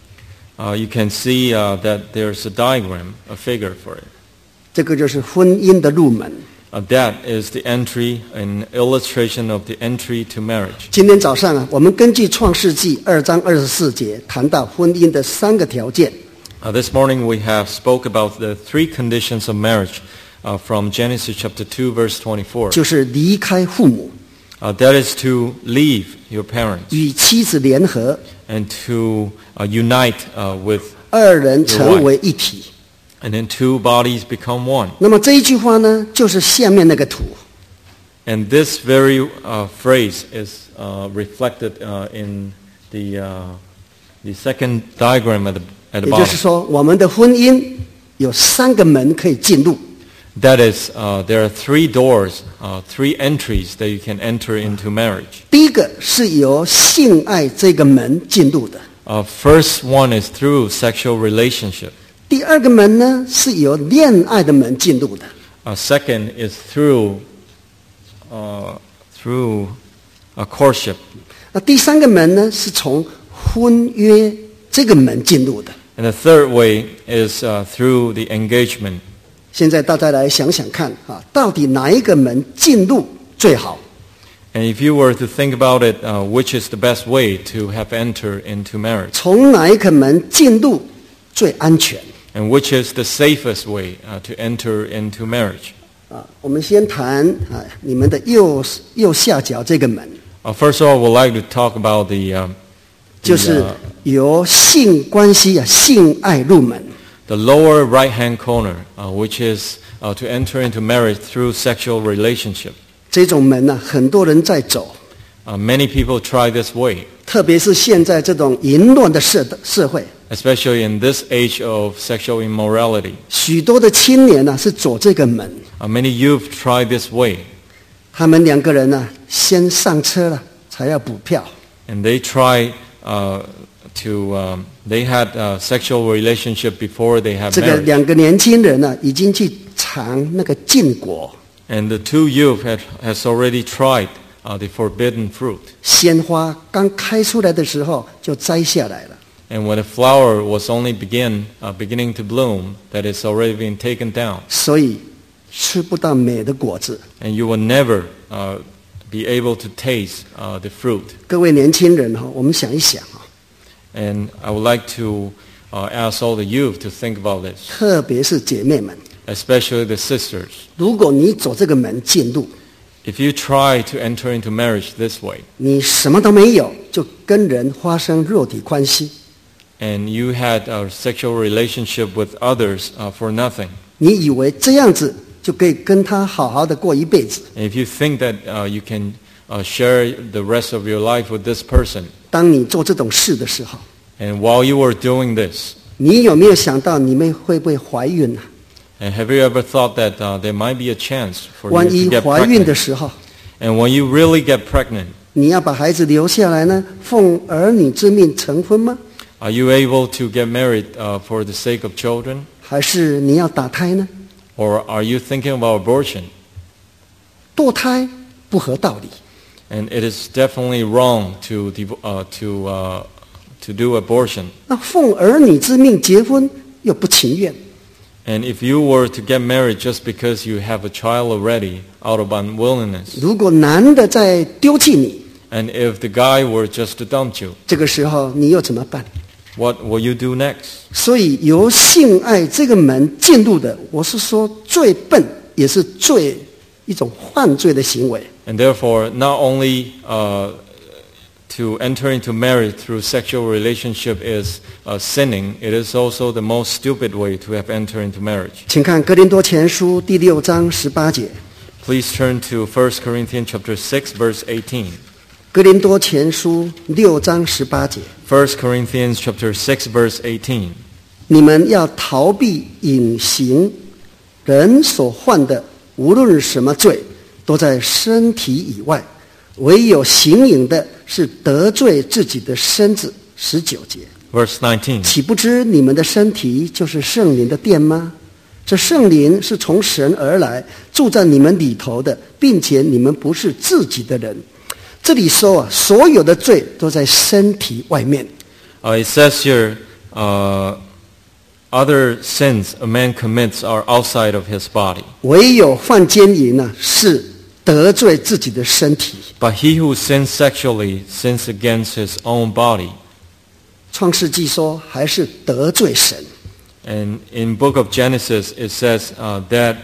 You can see that there's a diagram, a figure for it. 这个就是婚姻的入门。 That is the entry, an illustration of the entry to marriage. 今天早上我们根据创世纪2章24节谈到婚姻的3个条件。 This morning we have spoke about the 3 conditions of marriage from Genesis chapter 2 verse 24. 就是离开父母， That is to leave your parents 与妻子联合， and to unite with, 二人成为一体。 and then 2 bodies become one. 那么这一句话呢，就是下面那个图。 And this very phrase is reflected in the second diagram at the 也就是 bottom. 说，我们的婚姻有3个门可以进入。 That is, there are 3 doors, 3 entries that you can enter into marriage. 第一个是由性爱这个门进入的， First one is through sexual relationship. 第二个门呢是由恋爱的门进入的， Second is through courtship. 那第三个门呢是从婚约这个门进入的。 And the third way is through the engagement. 现在大家来想想看到底哪一个门进入最好？ And if you were to think about it, which is the best way to have entered into marriage? 从哪一个门进入最安全？ And which is the safest way to enter into marriage? 我们先谈你们的右下角这个门。 First of all, we'd like to talk about 就是由性关系性爱入门。 The lower right-hand corner, which is to enter into marriage through sexual relationship. 这种门很多人在走， Many people try this way, 特别是现在这种淫乱的社会， especially in this age of sexual immorality. 许多的青年是走这个门。 Many youth try this way, 他们两个人先上车了，才要补票。 and they try they had a sexual relationship before they had 这个 marriage. 两个年轻人已经去尝那个禁果， And the two youth has already tried the forbidden fruit. 鲜花刚开出来的时候就摘下来了。 And when the flower was only beginning to bloom, that it's already been taken down. 所以吃不到美的果子。 And you will never be able to taste the fruit. 各位年轻人我们想一想 And I would like to ask all the youth to think about this, 特别是姐妹们， especially the sisters. 如果你走这个门进入， If you try to enter into marriage this way, 你什么都没有，就跟人发生肉体关系， and you had a sexual relationship with others for nothing, 你以为这样子就可以跟他好好的过一辈子。 and if you think that you can share the rest of your life with this person, 当你做这种事的时候， and while you were doing this, 你有没有想到你们会不会怀孕呢？ and have you ever thought that there might be a chance for 万 you 一 to get 怀孕的 pregnant? 时候， And when you really get pregnant, 你要把孩子留下来呢，奉儿女之命成婚吗？ are you able to get married for the sake of children? 还是你要打胎呢？ Or are you thinking about abortion? 堕胎不合道理， And it is definitely wrong to do abortion. 那奉儿女之命结婚又不情愿， And if you were to get married just because you have a child already out of unwillingness, 如果男的再丢弃你， and if the guy were just to dump you, 这个时候你又怎么办？ what will you do next? 所以由性爱这个门进入的，我是说最笨，也是最一种犯罪的行为。 And therefore, not only to enter into marriage through sexual relationship is sinning, it is also the most stupid way to have entered into marriage. 请看哥林多前书第6章18节， Please turn to 1 Corinthians chapter 6, verse 18. 哥林多前书6章18节， 1 Corinthians chapter 6, verse 18. 你们要逃避隐形人所犯的，无论什么罪，都在身体以外，唯有行淫的是得罪自己的身子。19节， Verse 19. 岂不知你们的身体就是圣灵的殿吗？这圣灵是从神而来，住在你们里头的，并且你们不是自己的人。这里说所有的罪都在身体外面。 It says here, other sins a man commits are outside of his body. 唯有犯奸淫是得罪自己的身体。 But he who sins sexually sins against his own body. 创世纪说还是得罪神。 And in book of Genesis, it says that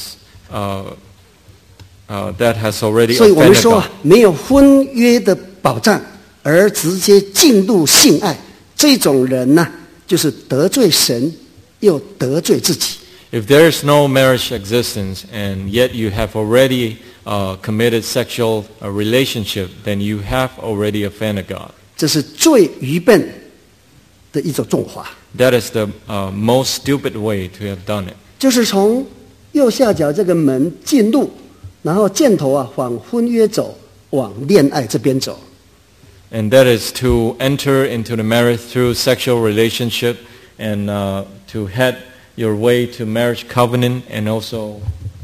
has already 所以我们 offended 说 God. 没有婚约的保障而直接进入性爱，这种人就是得罪神又得罪自己。 If there is no marriage existence and yet you have already committed sexual relationship, then you have already offended God. 这是最愚笨的一种做法， That is the most stupid way to have done it. 就是从右下角这个门进入，然后箭头往婚约走，往恋爱这边走。 And that is to enter into the marriage through sexual relationship and to head your way to marriage covenant and also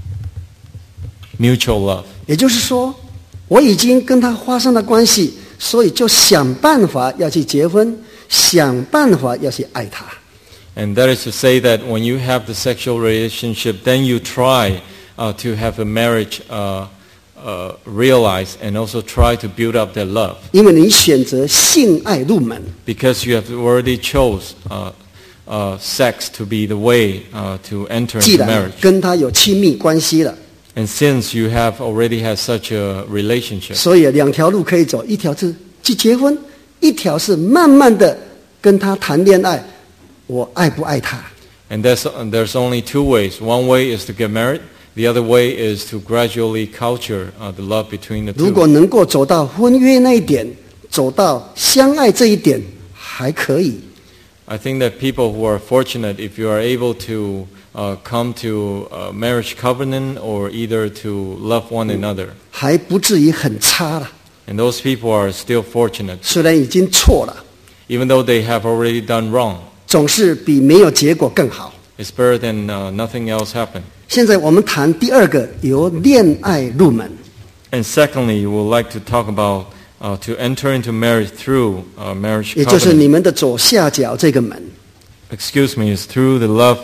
mutual love. 也就是说，我已经跟他发生了关系，所以就想办法要去结婚，想办法要去爱他。 And that is to say that when you have the sexual relationship, then you try to have a marriage realized and also try to build up that love. 因为你选择性爱入门， Because you have already chose sex to be the way to enter 既 into 然 marriage. 跟他有亲密关系了， And since you have already had such a relationship, 所以两条路可以走，一条是去结婚， 一条是慢慢的跟他谈恋爱，我爱不爱他。 And there's only two ways. One way is to get married. The other way is to gradually culture the love between the 如果 two. 能够走到婚约那一点，走到相爱这一点，还可以。 I think that people who are fortunate, if you are able to come to a marriage covenant or either to love one another, 还不至于很差了， and those people are still fortunate. 虽然已经错了， Even though they have already done wrong, 总是比没有结果更好。 it's better than nothing else happened. 现在我们谈第二个，由恋爱入门。 And secondly, we would like to talk about to enter into marriage through marriage 也就是你 covenant. 们的左下角这个门。 Excuse me, is through the love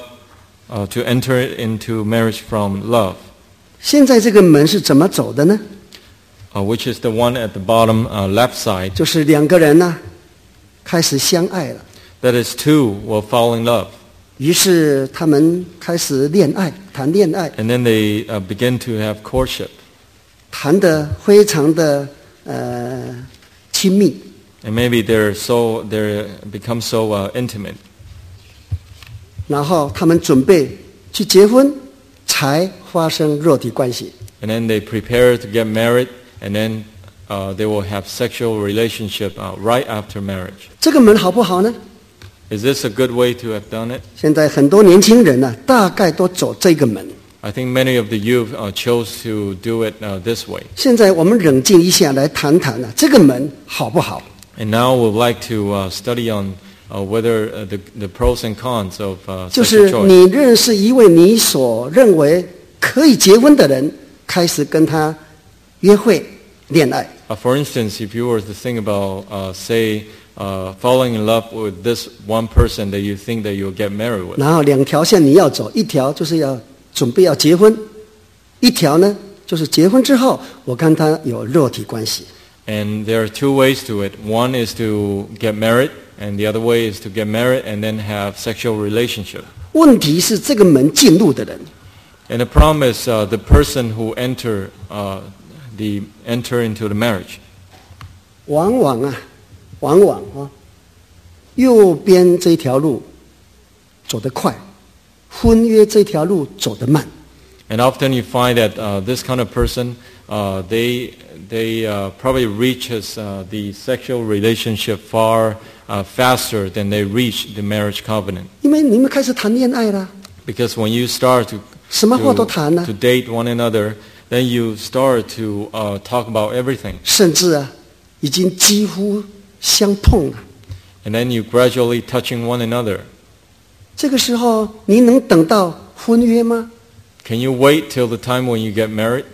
to enter into marriage from love, 现在这个门是怎么走的呢？ which is the one at the bottom left side. 就是两个人呢，开始相爱了， That is two will fall in love. 于是他们开始恋爱，谈恋爱， And then they begin to have courtship. 谈得非常的亲密。 And maybe they become so intimate. 然后他们准备去结婚，才发生肉体关系。 And then they prepare to get married, and then they will have sexual relationship right after marriage. 这个门好不好呢？ Is this a good way to have done it? 现在很多年轻人呢，大概都走这个门。 I think many of the youth chose to do it this way. 现在我们冷静一下，来谈谈呢，这个门好不好？ And now we'd like to study on whether the pros and cons of 就 sexual 是 choice. 你认识一位你所认为可以结婚的人，开始跟他约会、恋爱。 For instance, if you were to think about, say, falling in love with this one person that you think that you'll get married with. 然后两条线你要走，一条就是要准备要结婚，一条呢就是结婚之后，我跟他有肉体关系。 And there are two ways to it. One is to get married, and the other way is to get married and then have sexual relationship. 问题是这个门进入的人， And the problem is the person who enter into the marriage. 往往右边这条路走得快，婚约这条路走得慢。 And often you find that this kind of person, they probably reaches the sexual relationship far faster than they reach the marriage covenant. 因为你们开始谈恋爱了， Because when you start 什么话都谈了 to date one another, then you start to talk about everything. 甚至已经几乎相碰了。 And then you gradually touching one another. 这个时候，你能等到婚约吗？ Can you wait till the time when you get married?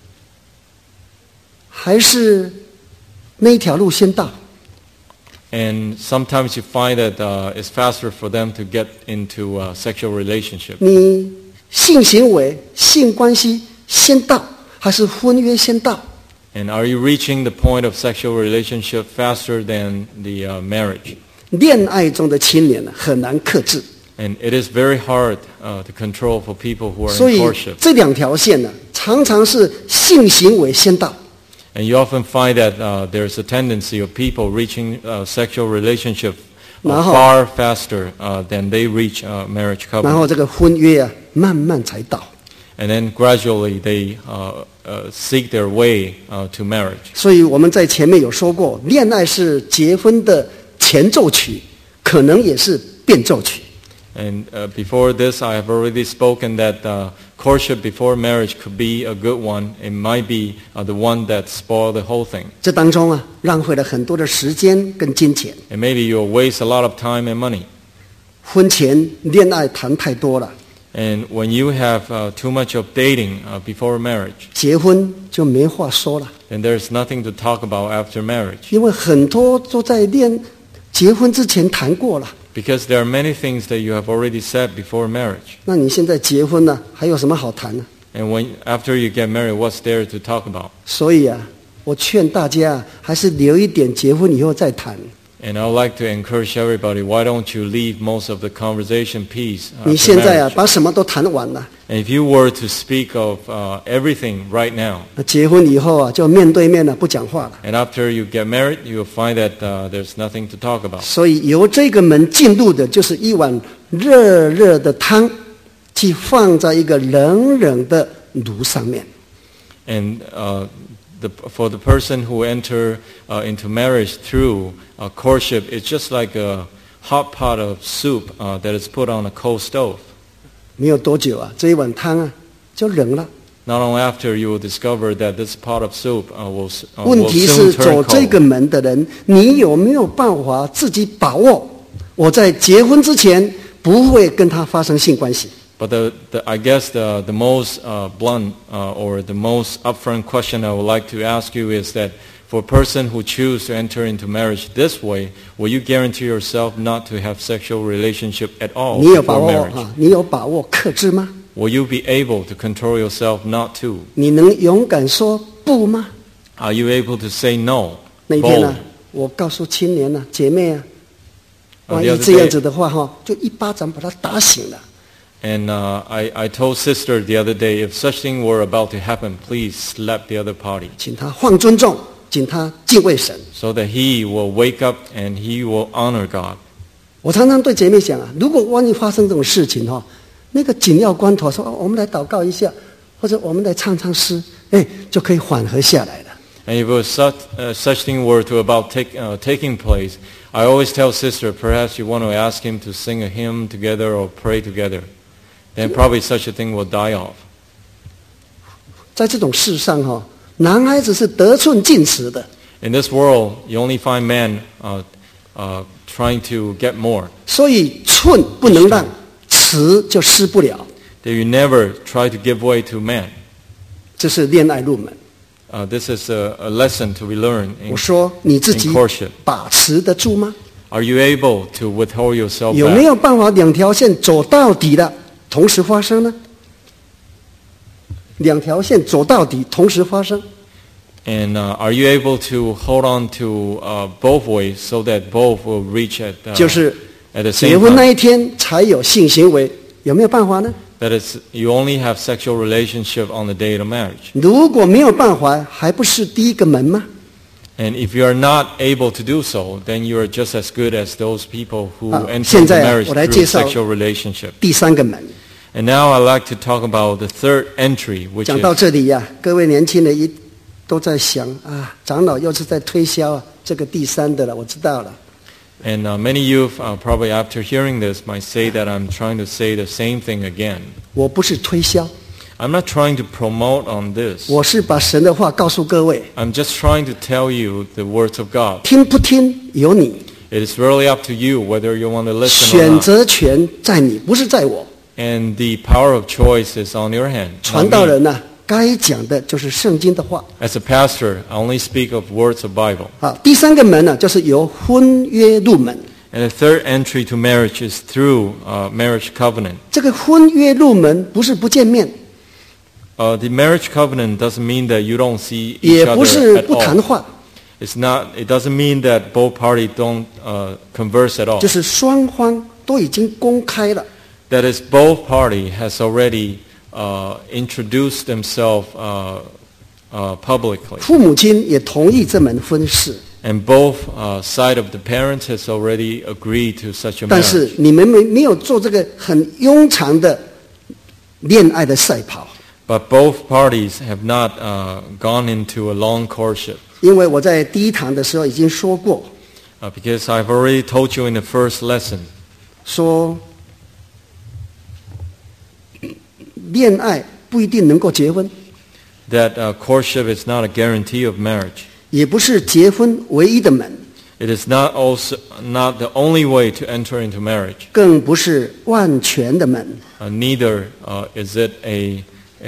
还是那一条路先到？ And sometimes you find that it's faster for them to get into a sexual relationship. 你性行为、性关系先到，还是婚约先到？ And are you reaching the point of sexual relationship faster than the marriage? 恋爱中的青年很难克制， And it is very hard to control for people who are 所 in 以 courtship. 这两条线常常是性行为先到， And you often find that there's a tendency of people reaching sexual relationship 然后 far faster than they reach marriage 然 covenant. 后这个婚约慢慢才到。 And then gradually they seek their way to marriage. 所以我们在前面有说过，恋爱是结婚的前奏曲，可能也是变奏曲。 And before this, I have already spoken that courtship before marriage could be a good one. It might be the one that spoiled the whole thing. 这当中浪费了很多的时间跟金钱。 And maybe you'll waste a lot of time and money. 婚前恋爱谈太多了， And when you have too much of dating before marriage, 结婚就没话说了， then there's nothing to talk about after marriage. 因为很多都在结婚之前谈过了。 Because there are many things that you have already said before marriage. 那你现在结婚了，还有什么好谈呢？ And after you get married, what's there to talk about? 所以我劝大家还是留一点，结婚以后再谈。 And I would like to encourage everybody, why don't you leave most of the conversation piece 你 after 现在啊， marriage? 把什么都谈完了， And if you were to speak of everything right now, 那结婚以后啊，就面对面了，不讲话了。 and after you get married, you'll find that there's nothing to talk about. 所以由这个门进入的就是一碗热热的汤，去放在一个冷冷的炉上面。 And for the person who enter into marriage through courtship, it's just like a hot pot of soup that is put on a cold stove. 没有多久啊，这一碗汤啊就冷了。 Not long after, you will discover that this pot of soup will 问题是 soon turn 走这 cold. 个门的人，你有没有办法自己把握？我在结婚之前不会跟他发生性关系。 But I guess the most blunt or the most upfront question I would like to ask you is that for a person who chooses to enter into marriage this way, will you guarantee yourself not to have sexual relationship at all 你有把 before 握 marriage? 啊？你有把握克制吗？ Will you be able to control yourself not to? 你能勇敢说不吗？ Are you able to say no? 那一天呢、 Bold. 我告诉青年啊，姐妹啊， The 万一 other 这样 day- 子的话哈，就一巴掌把他打醒了。 And I told sister the other day, if such thing were about to happen, please slap the other party 请他放尊重，请他敬畏神。 so that he will wake up and he will honor God. 我常常对姐妹讲啊，如果万一发生这种事情哈，那个紧要关头说，我们来祷告一下，或者我们来唱唱诗，哎，就可以缓和下来了。 And if such thing were to about taking place, I always tell sister, perhaps you want to ask him to sing a hymn together or pray together. Then probably such a thing will die off. 在这种事上哈，男孩子是得寸进尺的， In this world, you only find men trying to get more. 所以寸不能让，尺就失不了。 That you never try to give way to man. 这是恋爱入门。 This is a lesson to be learned 我 in 说你自己 courtship. 把持得住吗？ Are you able to withhold yourself 有没 back? 有办法两条线走到底的同时发生呢？两条线走到底同时发生， And are you able to hold on to both ways so that both will reach at 就是 the 结 same 婚那 time? 一天才有性行为，有没有办法呢？ That is, you only have sexual relationship on the day of marriage. 如果没有办法，还不是第一个门吗？ And if you are not able to do so, then you are just as good as those people who enter 现 into 在啊， marriage 我来 through 介绍 sexual relationship. 第三个门。 And now I'd like to talk about the third entry, which 讲到 is 这里呀、各位年轻人都在想啊，长老又是在推销啊，这个第三的了，我知道了。 And many youth probably after hearing this might say that I'm trying to say the same thing again. 我不是推销， I'm not trying to promote on this. 我是把神的话告诉各位， I'm just trying to tell you the words of God. 听不听由你， It is really up to you whether you want to listen or 选 not. 择权在你，不是在我。 And the power of choice is on your hand. 传 not 道 me. 人呢、该讲的就是圣经的话。 As a pastor, I only speak of words of Bible. 好，第三个门呢、就是由婚约入门。 And the third entry to marriage is through marriage covenant. 这个婚约入门不是不见面， The marriage covenant doesn't mean that you don't see each 也不 other 是 at 不谈 all. 话， It's not. It doesn't mean that both parties don't converse at all. 就是双方都已经公开了。 That is, both party has already introduced themselves publicly, 父母亲也同意这门婚事， and both side of the parents has already agreed to such a 但是 marriage. 你们没有做这个很庸常的恋爱的赛跑， But both parties have not gone into a long courtship. 因为我在第一堂的时候已经说过， Because I've already told you in the first lesson 说恋爱不一定能够结婚， that courtship is not a guarantee of marriage. 也不是结婚唯一的门， It is not the only way to enter into marriage. 更不是万全的门。 Neither is it a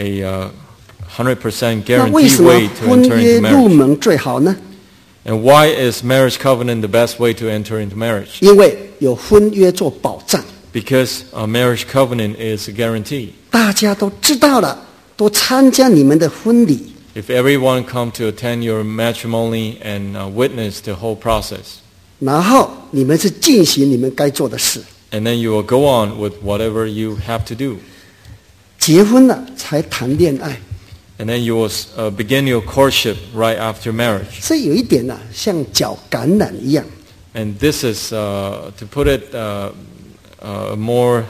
100% 那为 guaranteed 什么 way to 婚 enter 约 into 入 marriage. 门最好呢？ And why is marriage covenant the best way to enter into marriage? 因为有婚约做保障， Because a marriage covenant is a guarantee. 大家都知道了，都参加你们的婚礼， If everyone come to attend your matrimony and witness the whole process, 然后你们是进行你们该做的事。 And then you will go on with whatever you have to do. 结婚了才谈恋爱， And then you will begin your courtship right after marriage. 这有一点像搅橄榄一样。 And this is, to put it more,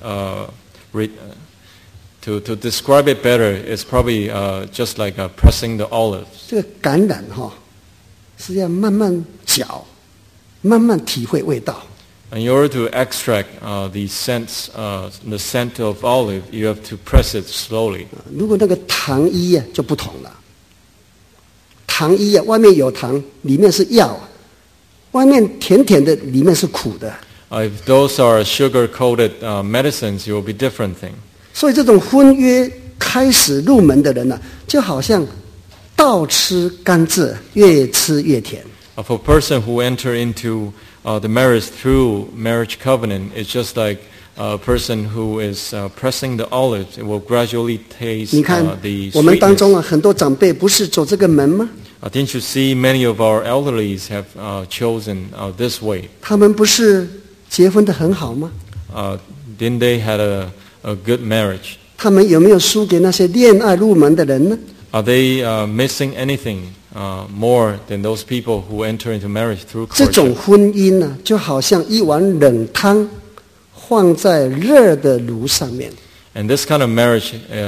to describe it better, it's probably just like pressing the olives. 这个橄榄是要慢慢搅，慢慢体会味道。 In order to extract the scent of olive, you have to press it slowly. 如果那个糖衣就不同了，糖衣外面有糖，里面是药，外面甜甜的，里面是苦的。 If those are sugar-coated medicines, it will be different thing. 所以这种婚约开始入门的人就好像倒吃甘蔗，越吃越甜。 For a person who enter into the marriage through marriage covenant, it's just like a person who is pressing the olives. It will gradually taste 你看 the 我们当 sweetness. 中很多长辈不是走这个门吗？ Didn't you see many of our elderlies have chosen this way? 他们不是结婚的很好吗？ Didn't they had a good marriage? 他们有没有输给那些恋爱入门的人呢？ Are they missing anything more than those people who enter into marriage through 这种 courtship? 婚姻就好像一碗冷汤放在热的炉上面， And this kind of marriage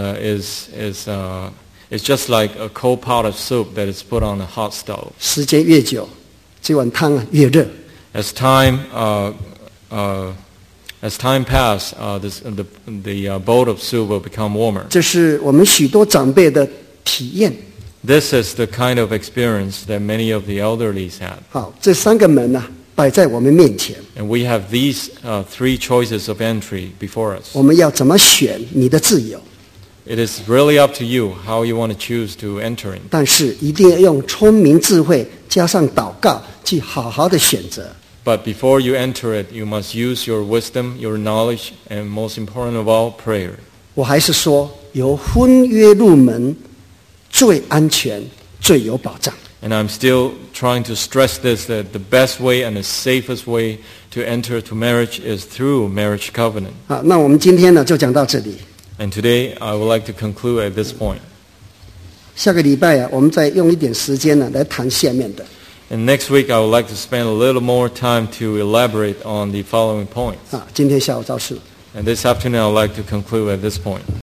is just like a cold pot of soup that is put on a hot stove. 时间越久，这碗汤越热。 As time passes, the bowl of soup will become warmer. 这是我们许多长辈的体验。 This is the kind of experience that many of the elderlies had. 好，这三个门摆在我们面前， And we have these three choices of entry before us. 我们要怎么选？你的自由， It is really up to you how you want to choose to enter in. 但是一定要用聪明智慧加上祷告，去好好的选择。 But before you enter it, you must use your wisdom, your knowledge, and most important of all, prayer. 我还是说，由婚约入门最安全、最有保障。 And I'm still trying to stress this, that the best way and the safest way to enter to marriage is through marriage covenant. 好，那我们今天就讲到这里。 And today, I would like to conclude at this point. 下个礼拜我们再用一点时间来谈下面的。 And next week, I would like to spend a little more time to elaborate on the following points. 今天下午造势。 And this afternoon, I would like to conclude at this point.